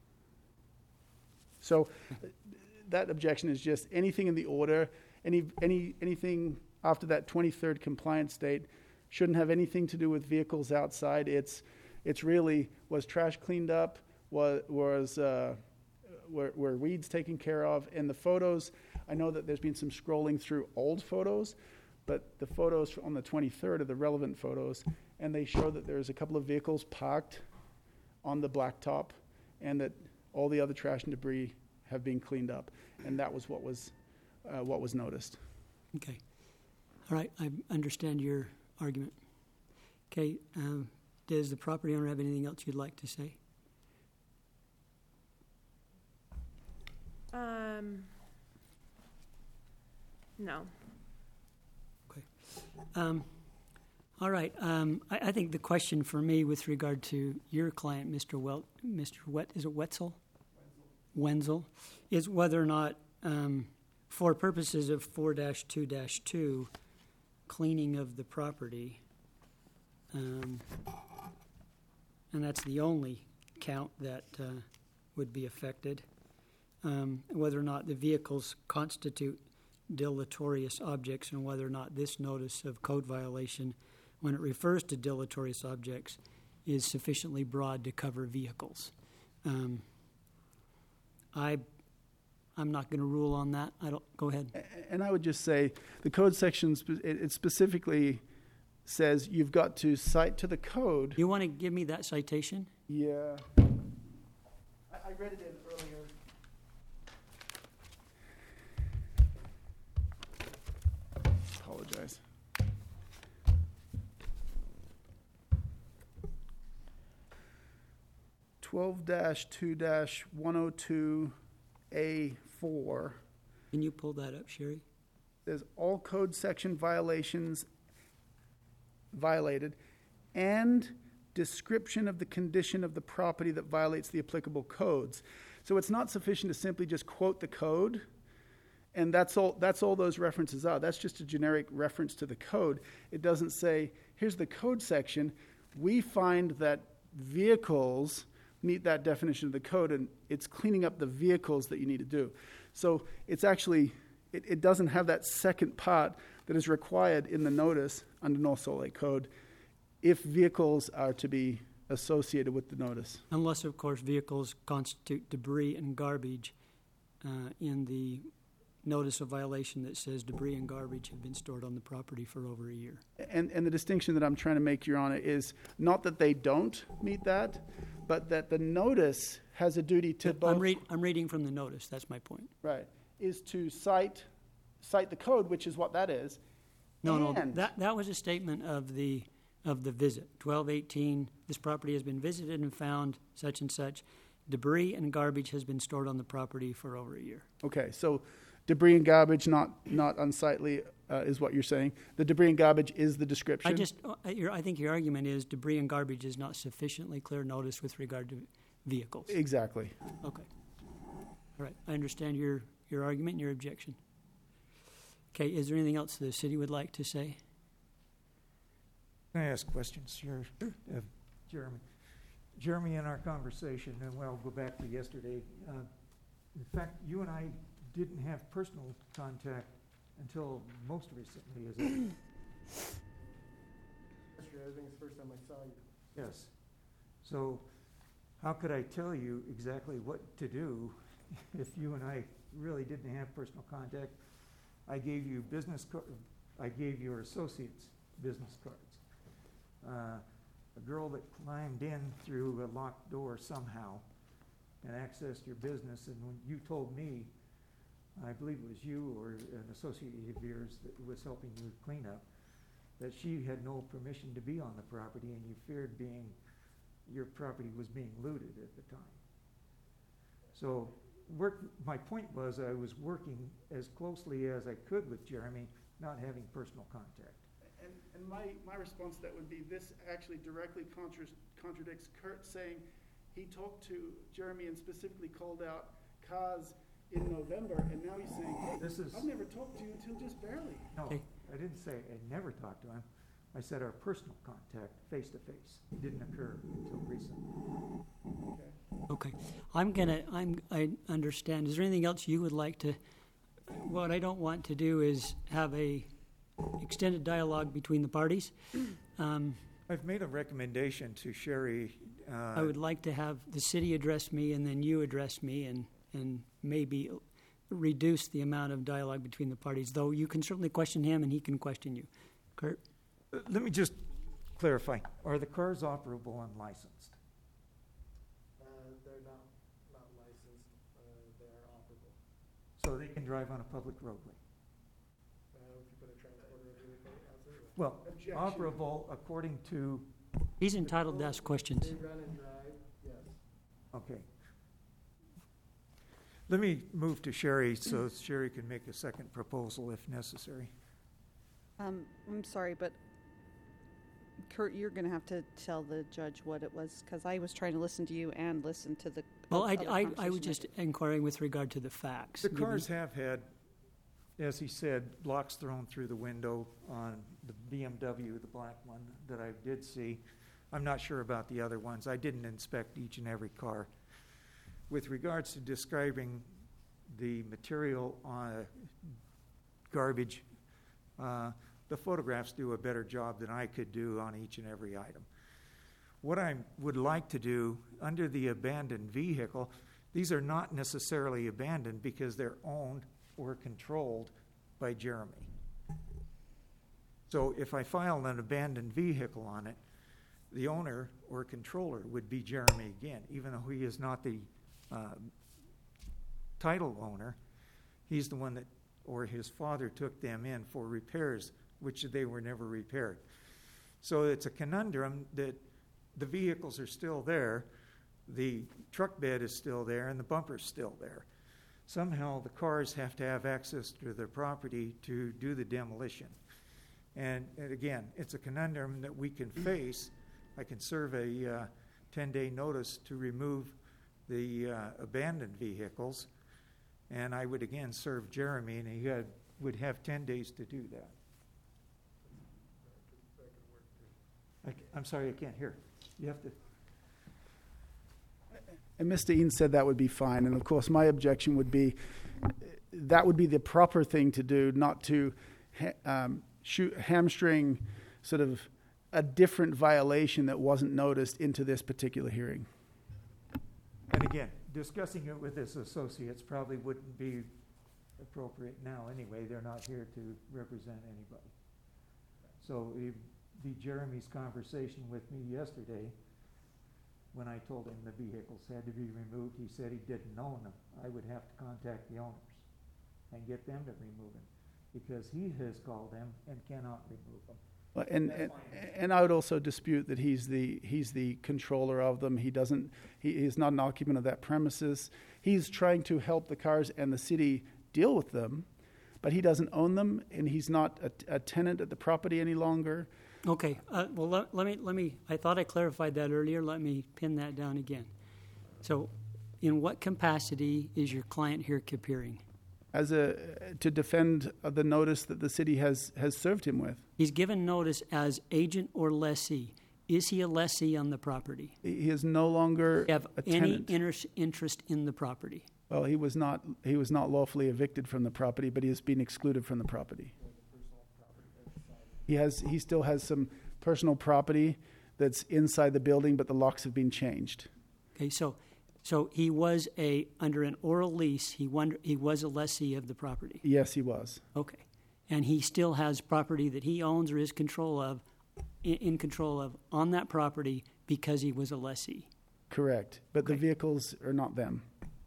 So that objection is just anything in the order, any, any, anything after that twenty-third compliance date shouldn't have anything to do with vehicles outside. It's, it's really, was trash cleaned up, was, was uh, were, were weeds taken care of? And the photos, I know that there's been some scrolling through old photos, but the photos on the twenty-third are the relevant photos, and they show that there's a couple of vehicles parked on the blacktop, and that all the other trash and debris have been cleaned up, and that was what was uh, what was noticed. Okay. All right, I understand your argument. Okay, um, does the property owner have anything else you'd like to say? Um, no. Um, all right. Um, I, I think the question for me with regard to your client, Mister Wel, Mister Wet, is it Wetzel? Wenzel, is whether or not, um, for purposes of four dash two dash two, cleaning of the property, um, and that's the only count that uh, would be affected, um, whether or not the vehicles constitute deleterious objects, and whether or not this notice of code violation, when it refers to deleterious objects, is sufficiently broad to cover vehicles. Um, I, I'm not going to rule on that. I don't. Go ahead. A- And I would just say, the code section, spe- it it specifically says you've got to cite to the code. You want to give me that citation? Yeah. I, I read it in earlier. Apologize. Twelve dash two dash one oh two A four. Can you pull that up, Sherry? There's all code section violations violated and description of the condition of the property that violates the applicable codes. So it's not sufficient to simply just quote the code, and that's all that's all those references are. That's just a generic reference to the code. It doesn't say, here's the code section. We find that vehicles meet that definition of the code, and it's cleaning up the vehicles that you need to do. So it's actually, it, it doesn't have that second part that is required in the notice under North Salt Lake Code if vehicles are to be associated with the notice. Unless, of course, vehicles constitute debris and garbage uh, in the notice of violation that says debris and garbage have been stored on the property for over a year. And, and the distinction that I'm trying to make, Your Honor, is not that they don't meet that, but that the notice has a duty to both. I'm, read, I'm reading from the notice. That's my point. Right, is to cite cite the code, which is what that is. No, no, and that that was a statement of the of the visit. twelve eighteen, this property has been visited and found such and such. Debris and garbage has been stored on the property for over a year. Okay, so debris and garbage, not not unsightly, uh, is what you're saying. The debris and garbage is the description. I just, uh, your, I think your argument is debris and garbage is not sufficiently clear notice with regard to vehicles. Exactly. Okay. All right. I understand your, your argument and your objection. Okay. Is there anything else the city would like to say? Can I ask questions, Sure. uh, Jeremy? Jeremy, in our conversation, and well, I'll go back to yesterday. Uh, in fact, you and I didn't have personal contact until most recently, is it? Yesterday, I think it's the first time I saw you. Yes. So how could I tell you exactly what to do if you and I really didn't have personal contact? I gave you business, car- I gave your associates business cards. Uh, a girl that climbed in through a locked door somehow and accessed your business, and when you told me, I believe it was you or an associate of yours that was helping you clean up, that she had no permission to be on the property, and you feared being, your property was being looted at the time. So work, my point was I was working as closely as I could with Jeremy not having personal contact. And, and my, my response to that would be, this actually directly contra- contradicts Kurt saying he talked to Jeremy and specifically called out cars in November, and now he's saying, hey, This is- I've never talked to you until just barely. No, Okay. I didn't say I never talked to him. I said our personal contact, face-to-face, didn't occur until recently. Okay, I'm gonna, I'm, I understand. Is there anything else you would like to, what I don't want to do is have a extended dialogue between the parties. Um, I've made a recommendation to Sherry. uh, I would like to have the city address me and then you address me and, and maybe reduce the amount of dialogue between the parties, though you can certainly question him and he can question you. Kurt? uh, Let me just clarify. Are the cars operable and licensed? Uh, they're not, not licensed, uh, they're operable. So they can drive on a public roadway? Uh, if you put a transporter in vehicle, absolutely. Well, Objection. operable according to, He's entitled to ask questions. They run and drive, yes. okay. Let me move to Sherry so Sherry can make a second proposal if necessary. Um, I'm sorry, but Kurt, you're going to have to tell the judge what it was, because I was trying to listen to you and listen to the. Well, I, other I, I conversation was just inquiring with regard to the facts. The Give me- cars have had, as he said, blocks thrown through the window on the B M W, the black one that I did see. I'm not sure about the other ones. I didn't inspect each and every car. With regards to describing the material on garbage, uh, the photographs do a better job than I could do on each and every item. What I would like to do, under the abandoned vehicle, these are not necessarily abandoned because they're owned or controlled by Jeremy. So if I file an abandoned vehicle on it, the owner or controller would be Jeremy again, even though he is not the uh, title owner. He's the one that, or his father took them in for repairs, which they were never repaired. So it's a conundrum that the vehicles are still there, the truck bed is still there, and the bumper's still there. Somehow the cars have to have access to their property to do the demolition. And, and again, it's a conundrum that we can face. I can serve a uh, ten-day notice to remove the uh, abandoned vehicles, and I would again serve Jeremy, and he had, would have ten days to do that. I, I'm sorry, I can't hear. You have to. And Mister Eaton said that would be fine. And of course, my objection would be uh, that would be the proper thing to do, not to ha- um, shoot, hamstring sort of a different violation that wasn't noticed into this particular hearing. And again, discussing it with his associates probably wouldn't be appropriate now anyway. They're not here to represent anybody. So it'd be Jeremy's conversation with me yesterday. When I told him the vehicles had to be removed, he said he didn't own them. I would have to contact the owners and get them to remove them because he has called them and cannot remove them. Well, And, and and I would also dispute that he's the he's the controller of them. He doesn't. He is not an occupant of that premises. He's trying to help the cars and the city deal with them, but he doesn't own them, and he's not a, a tenant at the property any longer. Okay, uh, well, let, let me, let me, I thought I clarified that earlier. Let me pin that down again. So, in what capacity is your client here appearing? As a to defend the notice that the city has has served him with. He's given notice as agent or lessee. Is he a lessee on the property? He is no longer Have a any tenant. inter- interest in the property? Well, he was not he was not lawfully evicted from the property, but he has been excluded from the property. He has he still has some personal property that's inside the building, but the locks have been changed. Okay, so, so he was a, under an oral lease, he wonder, he was a lessee of the property? Yes, he was. Okay. And he still has property that he owns or is control of, in, in control of, on that property because he was a lessee? Correct. But the Okay. vehicles are not them.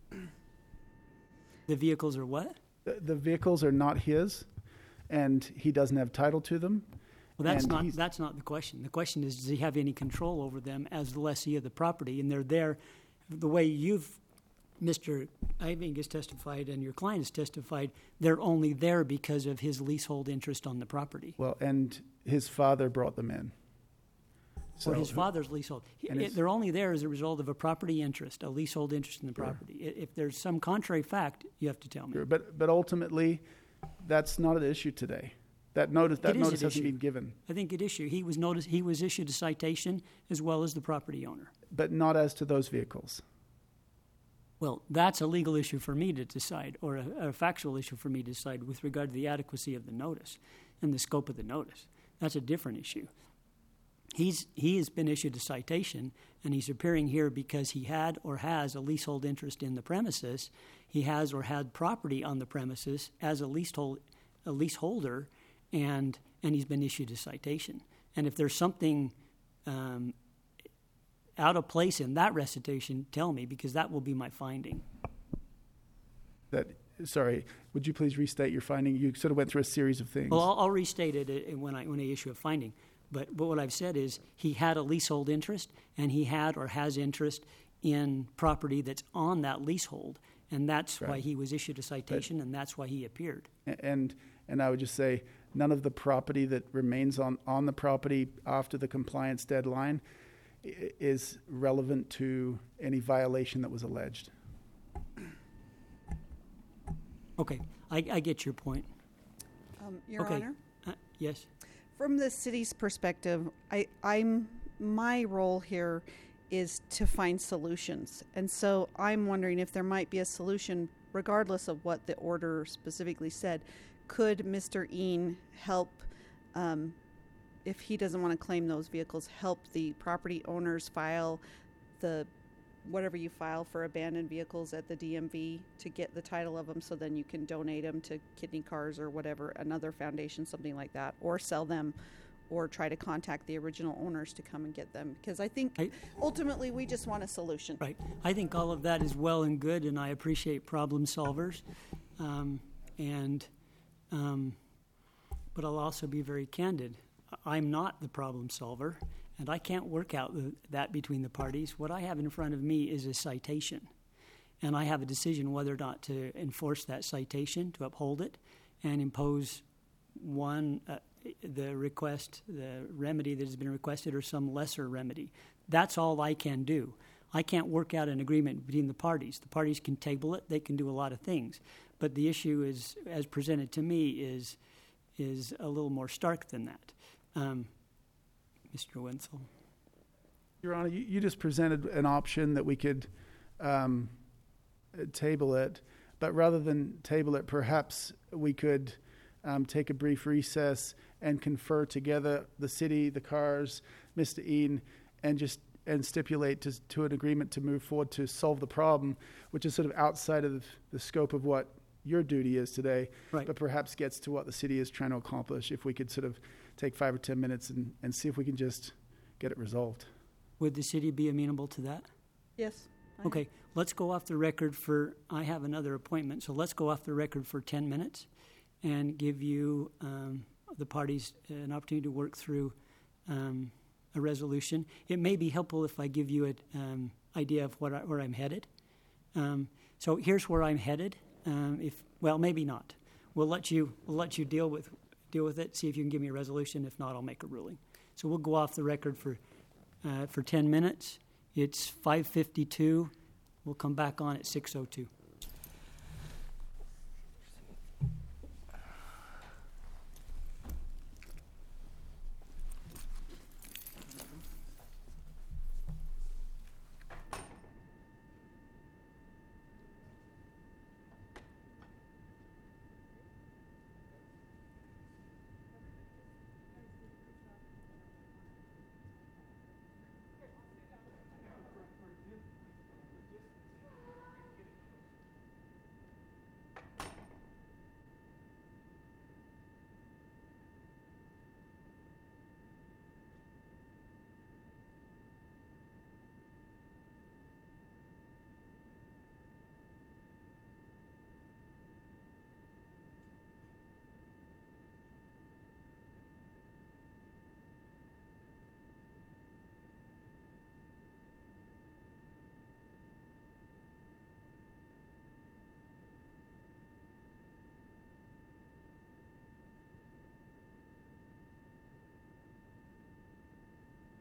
The vehicles are what? The, the vehicles are not his, and he doesn't have title to them. Well, that's And not, he's- that's not the question. The question is, does he have any control over them as the lessee of the property? And they're there, the way you've Mister Iving has testified and your client has testified, they're only there because of his leasehold interest on the property. Well, and his father brought them in. Or his father's leasehold. He- And it- his- They're only there as a result of a property interest, a leasehold interest in the property. I- If there's some contrary fact, you have to tell me. Sure, But, but ultimately, that's not an issue today. That notice, that It is an notice hasn't issue. been given, I think it issue, he was noticed, he was issued a citation as well as the property owner. but not as to those vehicles. Well, that's a legal issue for me to decide, or a, a factual issue for me to decide with regard to the adequacy of the notice and the scope of the notice. That's a different issue. He's, he has been issued a citation, and he's appearing here because he had or has a leasehold interest in the premises. He has or had property on the premises as a leasehold, a leaseholder, and and he's been issued a citation. And if there's something um, out of place in that recitation, tell me, because that will be my finding. That, sorry, would you please restate your finding? You sort of went through a series of things. Well, I'll, I'll restate it uh, when I when I issue a finding. But but what I've said is he had a leasehold interest, and he had or has interest in property that's on that leasehold, and that's why Right. he was issued a citation, and that's why he appeared. And, and I would just say, none of the property that remains on, on the property after the compliance deadline i- is relevant to any violation that was alleged. Okay, I, I get your point. Um, Your Okay. Honor, Uh, yes. from the city's perspective, I, I'm my role here is to find solutions, and so I'm wondering if there might be a solution, regardless of what the order specifically said. Could Mister Ean help, um, if he doesn't want to claim those vehicles, help the property owners file the whatever you file for abandoned vehicles at the D M V to get the title of them, so then you can donate them to Kidney Cars or whatever, another foundation, something like that, or sell them, or try to contact the original owners to come and get them. Because I think I- ultimately we just want a solution. Right. I think all of that is well and good, and I appreciate problem solvers. Um, and, um, but I'll also be very candid. I'm not the problem solver, and I can't work out the, that between the parties. What I have in front of me is a citation, and I have a decision whether or not to enforce that citation, to uphold it, and impose one, uh, the request, the remedy that has been requested, or some lesser remedy. That's all I can do. I can't work out an agreement between the parties. The parties can table it. They can do a lot of things. But the issue is, as presented to me, is is a little more stark than that. Um, Mister Wenzel. Your Honor, you, you just presented an option that we could um, uh, table it, but rather than table it, perhaps we could um, take a brief recess and confer together, the city, the cars, Mister Ean, and just and stipulate to, to an agreement to move forward to solve the problem, which is sort of outside of the scope of what your duty is today, Right. but perhaps gets to what the city is trying to accomplish. If we could sort of take five or ten minutes and, and see if we can just get it resolved. Would the city be amenable to that? Yes. I- Okay, let's go off the record for, I have another appointment, so let's go off the record for ten minutes and give you, um, the parties an opportunity to work through um, a resolution. It may be helpful if I give you an um, idea of what I, where I'm headed. Um, so here's where I'm headed. Um, if well, maybe not. We'll let you we'll let you deal with deal with it. See if you can give me a resolution. If not, I'll make a ruling. So we'll go off the record for uh, for ten minutes. It's five fifty-two. We'll come back on at six oh two.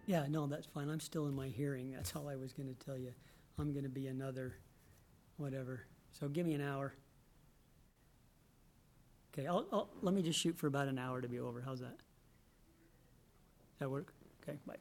Yeah, no, that's fine. I'm still in my hearing. That's all I was going to tell you. I'm going to be another whatever. So give me an hour. Okay, I'll, I'll, let me just shoot for about an hour to be over. How's that? That work? Okay, bye.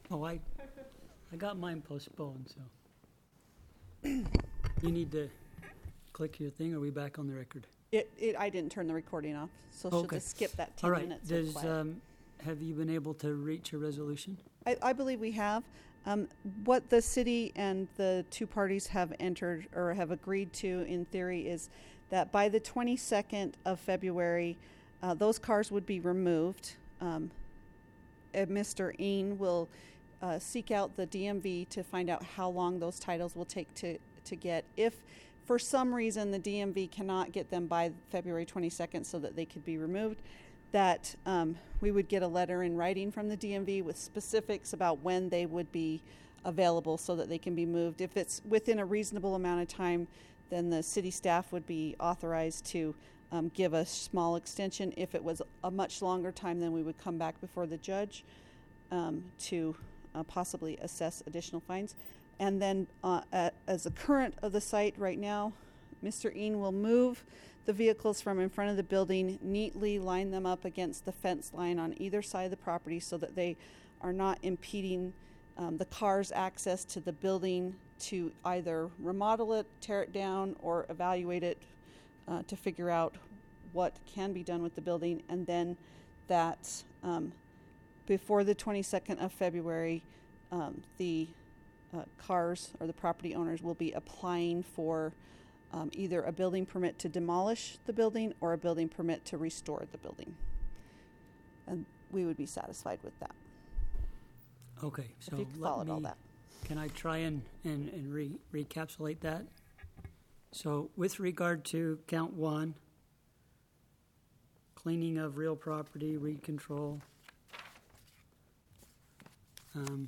Oh, I, I got mine postponed, so. You need to click your thing, or are we back on the record? It, it, I didn't turn the recording off, so she'll Okay. just skip that All ten right, minutes of does, quiet. um, have you been able to reach a resolution? I, I believe we have. Um, what the city and the two parties have entered or have agreed to in theory is that by the twenty-second of February, uh, those cars would be removed. Um, and Mister Ean will uh, seek out the D M V to find out how long those titles will take to, to get. If for some reason the D M V cannot get them by February twenty-second so that they could be removed, that um, we would get a letter in writing from the D M V with specifics about when they would be available so that they can be moved. If it's within a reasonable amount of time, then the city staff would be authorized to um, give a small extension. If it was a much longer time, then we would come back before the judge um, to uh, possibly assess additional fines. And then uh, at, as a current of the site right now, Mister Ean will move the vehicles from in front of the building, neatly line them up against the fence line on either side of the property so that they are not impeding um, the car's access to the building to either remodel it, tear it down, or evaluate it uh, to figure out what can be done with the building. And then that um, before the twenty-second of February, um, the uh, cars or the property owners will be applying for Um, either a building permit to demolish the building or a building permit to restore the building. And we would be satisfied with that. Okay, so if you let followed all me- that. Can I try and, and, and re- recapsulate that? So with regard to count one, cleaning of real property, weed control, um,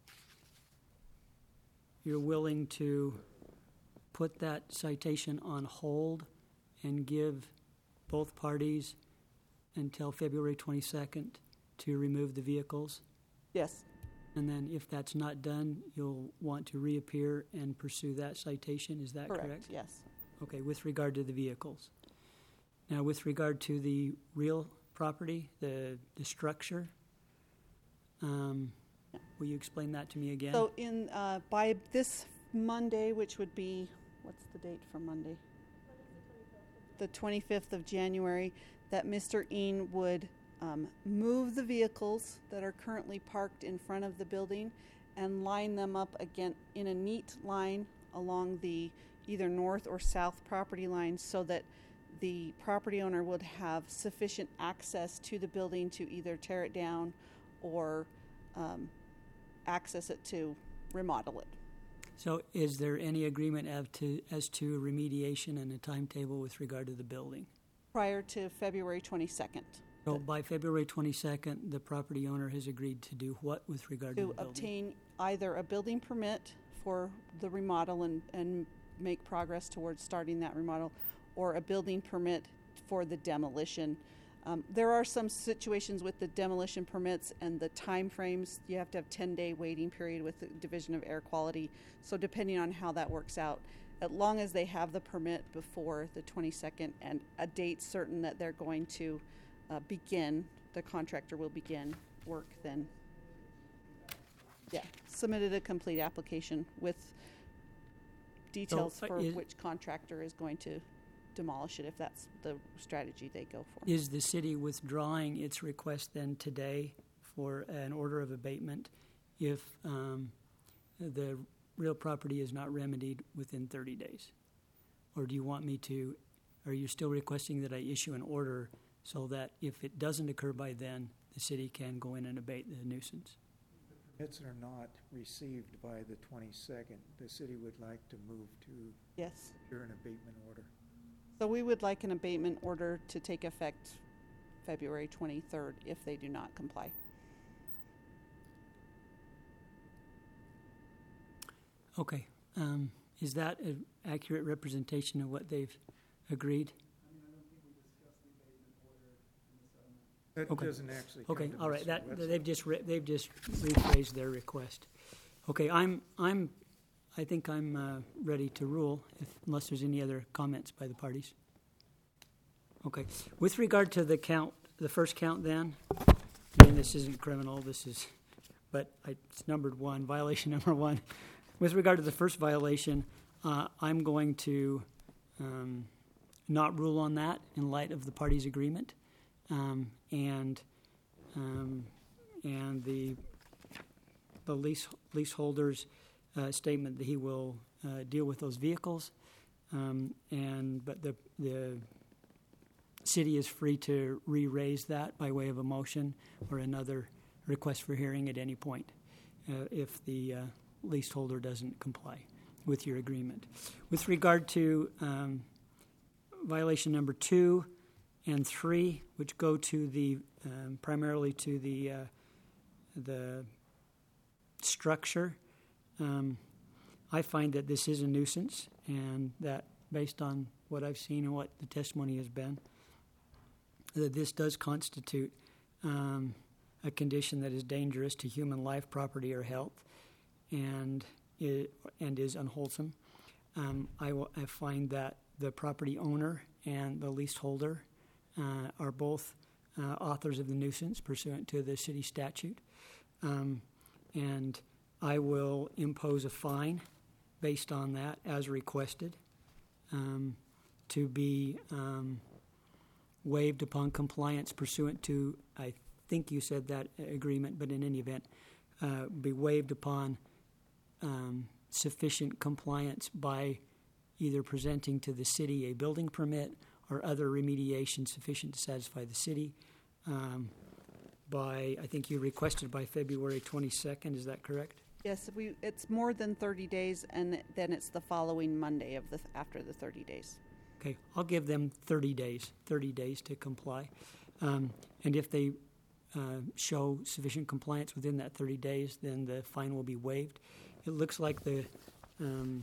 you're willing to put that citation on hold and give both parties until February twenty-second to remove the vehicles? Yes, And then if that's not done, you'll want to reappear and pursue that citation, is that correct? correct, yes. Okay, with regard to the vehicles. Now, with regard to the real property, the, the structure, um, will you explain that to me again? So in, uh, by this Monday, which would be, what's the date for Monday? The twenty-fifth of January, that Mister Ean would um, move the vehicles that are currently parked in front of the building and line them up again in a neat line along the either north or south property lines so that the property owner would have sufficient access to the building to either tear it down or um, access it to remodel it. So is there any agreement as to, as to remediation and a timetable with regard to the building? Prior to February twenty-second. So by February twenty-second, the property owner has agreed to do what with regard to, To the building? obtain either a building permit for the remodel and, and make progress towards starting that remodel, or a building permit for the demolition. Um, there are some situations with the demolition permits and the time frames. You have to have ten-day waiting period with the Division of Air Quality. So depending on how that works out, as long as they have the permit before the twenty-second and a date certain that they're going to uh, begin, the contractor will begin work then. Yeah, submitted a complete application with details So, uh, for is- which contractor is going to demolish it if that's the strategy they go for. Is the city withdrawing its request then today for an order of abatement if um, the real property is not remedied within thirty days? Or do you want me to, are you still requesting that I issue an order so that if it doesn't occur by then, the city can go in and abate the nuisance? Permits are not received by the twenty-second. The city would like to move to Yes. secure an abatement order. So we would like an abatement order to take effect February twenty-third if they do not comply. Okay. Um, is that an accurate representation of what they've agreed? That Okay. doesn't actually come Okay, to all right, Mister that, Wetzel. they've just, re- they've just rephrased their request. Okay, I'm, I'm, I think I'm uh, ready to rule, if, unless there's any other comments by the parties. Okay, with regard to the count, the first count then, I mean, this isn't criminal, this is but I, it's numbered one, violation number one. With regard to the first violation, uh, I'm going to um, not rule on that in light of the parties' agreement, um, and um, and the the lease leaseholder's uh, statement that he will uh, deal with those vehicles, um, and but the the city is free to re-raise that by way of a motion or another request for hearing at any point uh, if the uh, leaseholder doesn't comply with your agreement. With regard to um, violation number two and three, which go to the um, primarily to the uh, the structure, um, I find that this is a nuisance, and that based on what I've seen and what the testimony has been, that this does constitute um, a condition that is dangerous to human life, property, or health, and it, and is unwholesome. Um, I, w- I find that the property owner and the leaseholder uh, are both uh, authors of the nuisance pursuant to the city statute, um, and I will impose a fine based on that as requested um, to be um, waived upon compliance pursuant to, I think you said that agreement, but in any event, uh, be waived upon um, sufficient compliance by either presenting to the city a building permit or other remediation sufficient to satisfy the city. Um, by, I think you requested by February twenty-second, is that correct? Yes, we, it's more than thirty days, and then it's the following Monday of the, after the thirty days. Okay, I'll give them thirty days, thirty days to comply. Um, and if they uh, show sufficient compliance within that thirty days, then the fine will be waived. It looks like the um,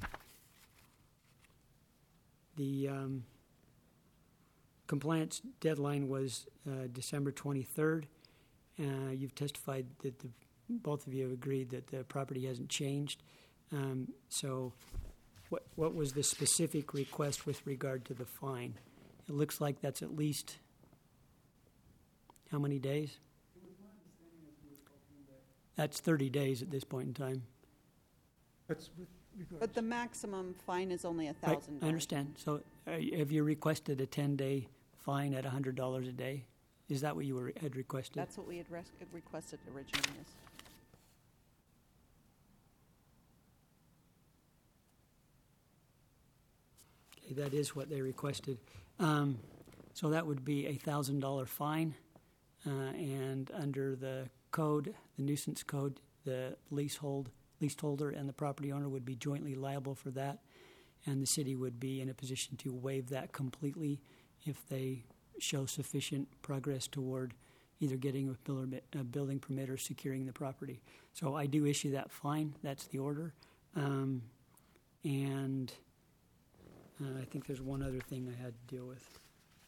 the um, compliance deadline was uh, December twenty-third. Uh, you've testified that the, both of you have agreed that the property hasn't changed. Um, so what, what was the specific request with regard to the fine? It looks like that's at least how many days? That's thirty days at this point in time. That's with regards- But the maximum fine is only a I, thousand dollars. I understand. So uh, have you requested a ten-day fine at one hundred dollars a day? Is that what you were, had requested? That's what we had res- requested originally, yes. Okay, that is what they requested. Um, so that would be a one thousand dollars fine, uh, and under the code, the nuisance code, the leasehold, leaseholder and the property owner would be jointly liable for that, and the city would be in a position to waive that completely if they show sufficient progress toward either getting a builder- a building permit or securing the property. So I do issue that fine. That's the order. Um, and uh, I think there's one other thing I had to deal with.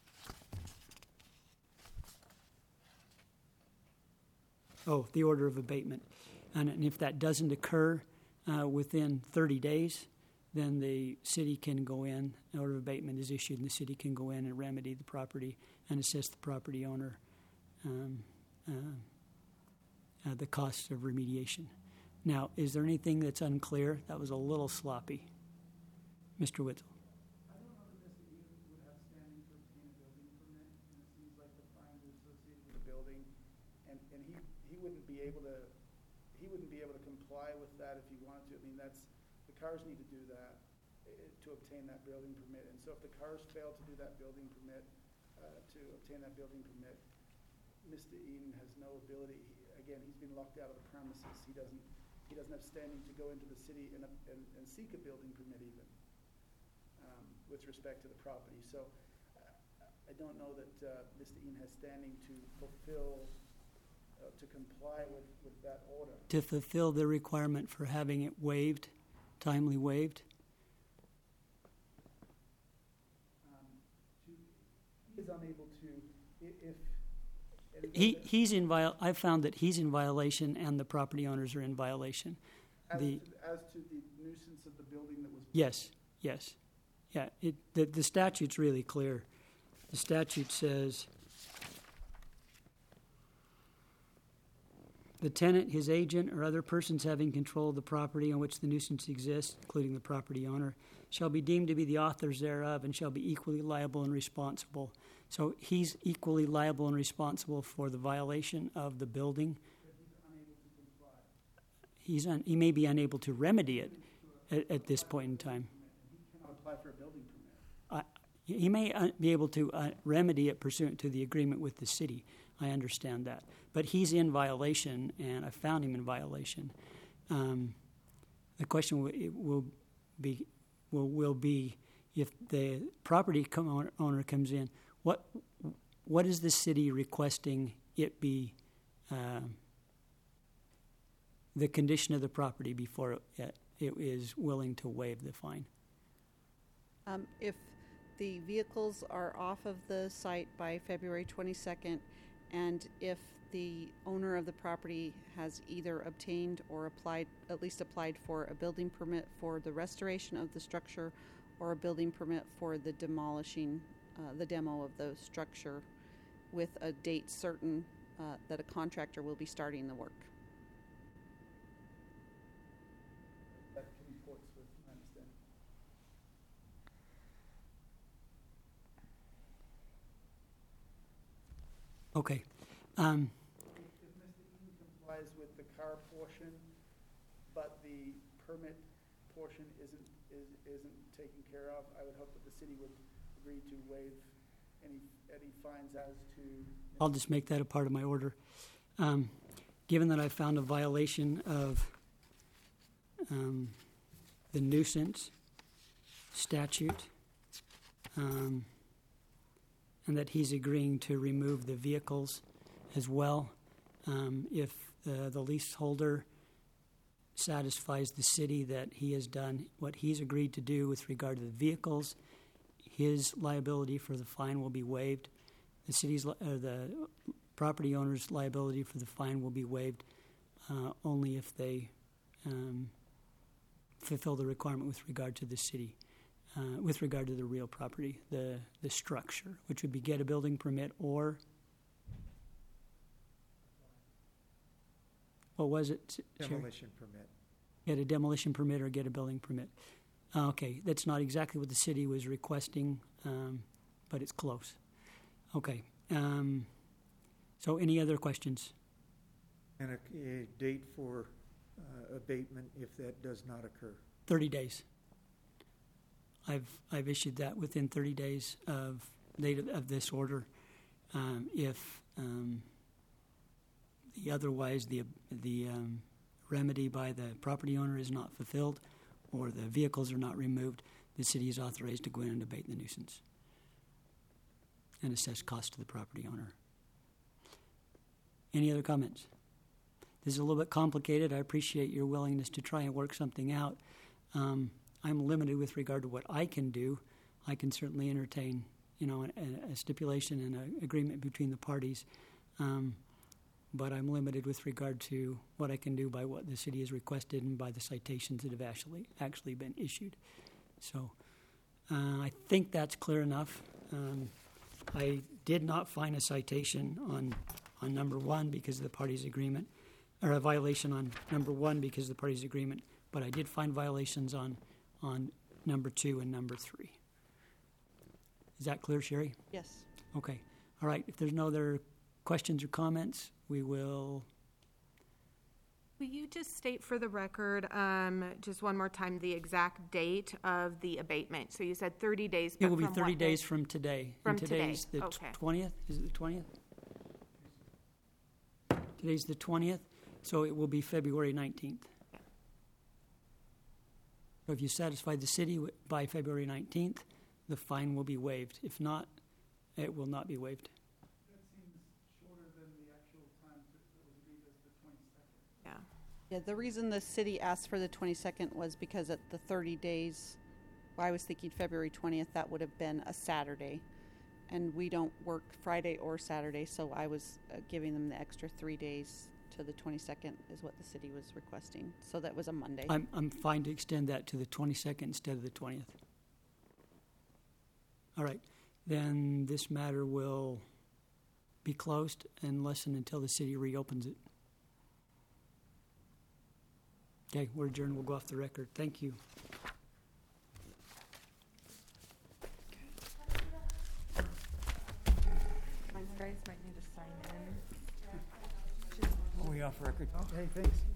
Oh, the order of abatement. And, and if that doesn't occur uh, within thirty days, then the city can go in, an order of abatement is issued, and the city can go in and remedy the property and assess the property owner um, uh, uh, the costs of remediation. Now, is there anything that's unclear? That was a little sloppy. Mister Witzel. I don't know that Mister Eden would have standing to obtain a building permit, and it seems like the fines are associated with the building, and, and he, he wouldn't be able to, he wouldn't be able to comply with that if he wanted to. I mean, that's, the cars need to do that uh, to obtain that building permit, and so if the cars fail to do that building permit, uh, to obtain that building permit, Mister Eden has no ability, he, again, he's been locked out of the premises. He doesn't, he doesn't have standing to go into the city and, and, and seek a building permit even. Um, with respect to the property. So uh, I don't know that uh, Mister Eden has standing to fulfill, uh, to comply with, with that order. To fulfill the requirement for having it waived, timely waived? Um, to, he is unable to, i- if... and- He, he's in viol, I've found that he's in violation and the property owners are in violation. As, the- to, as to the nuisance of the building that was... Yes, yes. Yeah, it, the, the statute's really clear. The statute says, The tenant, his agent, or other persons having control of the property on which the nuisance exists, including the property owner, shall be deemed to be the authors thereof and shall be equally liable and responsible. So he's equally liable and responsible for the violation of the building. He's un, he may be unable to remedy it at, at this point in time. He cannot apply for a building permit. Uh, he may uh, be able to uh, remedy it pursuant to the agreement with the city. I understand that. But he's in violation, and I found him in violation. Um, the question will, it will be will, will be if the property com- owner comes in, what what is the city requesting it be uh, the condition of the property before it, it is willing to waive the fine? Um, if the vehicles are off of the site by February twenty-second, and if the owner of the property has either obtained or applied, at least applied for a building permit for the restoration of the structure or a building permit for the demolishing, uh, the demo of the structure with a date certain uh, that a contractor will be starting the work. That comports with my understanding. Okay. Um, If if Mister Eaton complies with the car portion, but the permit portion isn't, is, isn't taken care of, I would hope that the city would agree to waive any, any fines as to. I'll just make that a part of my order. Um, given that I found a violation of um, the nuisance statute, um, and that he's agreeing to remove the vehicles as well, um, if uh, the leaseholder satisfies the city that he has done what he's agreed to do with regard to the vehicles, his liability for the fine will be waived. The city's, uh, the property owner's liability for the fine will be waived uh, only if they um, fulfill the requirement with regard to the city, uh, with regard to the real property, the the structure, which would be get a building permit or what was it? Sherry? Demolition permit. Get a demolition permit or get a building permit. Uh, okay, that's not exactly what the city was requesting, um, but it's close. Okay. Um, so any other questions? And a, a date for uh, abatement if that does not occur. thirty days. I've I've issued that within thirty days of date of, of this order. Um, if um, the otherwise the the um, remedy by the property owner is not fulfilled, or the vehicles are not removed, the city is authorized to go in and abate the nuisance and assess cost to the property owner. Any other comments? This is a little bit complicated. I appreciate your willingness to try and work something out. Um, I'm limited with regard to what I can do. I can certainly entertain, you know, a, a stipulation and an agreement between the parties, um, but I'm limited with regard to what I can do by what the city has requested and by the citations that have actually actually been issued. So uh, I think that's clear enough. Um, I did not find a citation on on number one because of the parties' agreement, or a violation on number one because of the parties' agreement, but I did find violations on on number two and number three. Is that clear, Sherry? Yes. Okay. All right. If there's no other questions or comments, we will. Will you just state for the record, um, just one more time, the exact date of the abatement? So you said thirty days. It will but be from thirty what date? days from today. From and today, today's the okay. twentieth. Is it the twentieth? Today's the twentieth, so it will be February nineteenth. So if you satisfy the city wi- by February nineteenth, the fine will be waived. If not, it will not be waived. That seems shorter than the actual time that was agreed as the twenty-second. Yeah. Yeah, the reason the city asked for the twenty-second was because at the thirty days, well, I was thinking February twentieth, that would have been a Saturday. And we don't work Friday or Saturday, so I was uh, giving them the extra three days to the twenty-second is what the city was requesting. So that was a Monday. I'm, I'm fine to extend that to the twenty-second instead of the twentieth. All right, then this matter will be closed unless and until the city reopens it. Okay, we're adjourned. We'll go off the record. Thank you. You guys might need to sign in. Are we off record? Okay, thanks.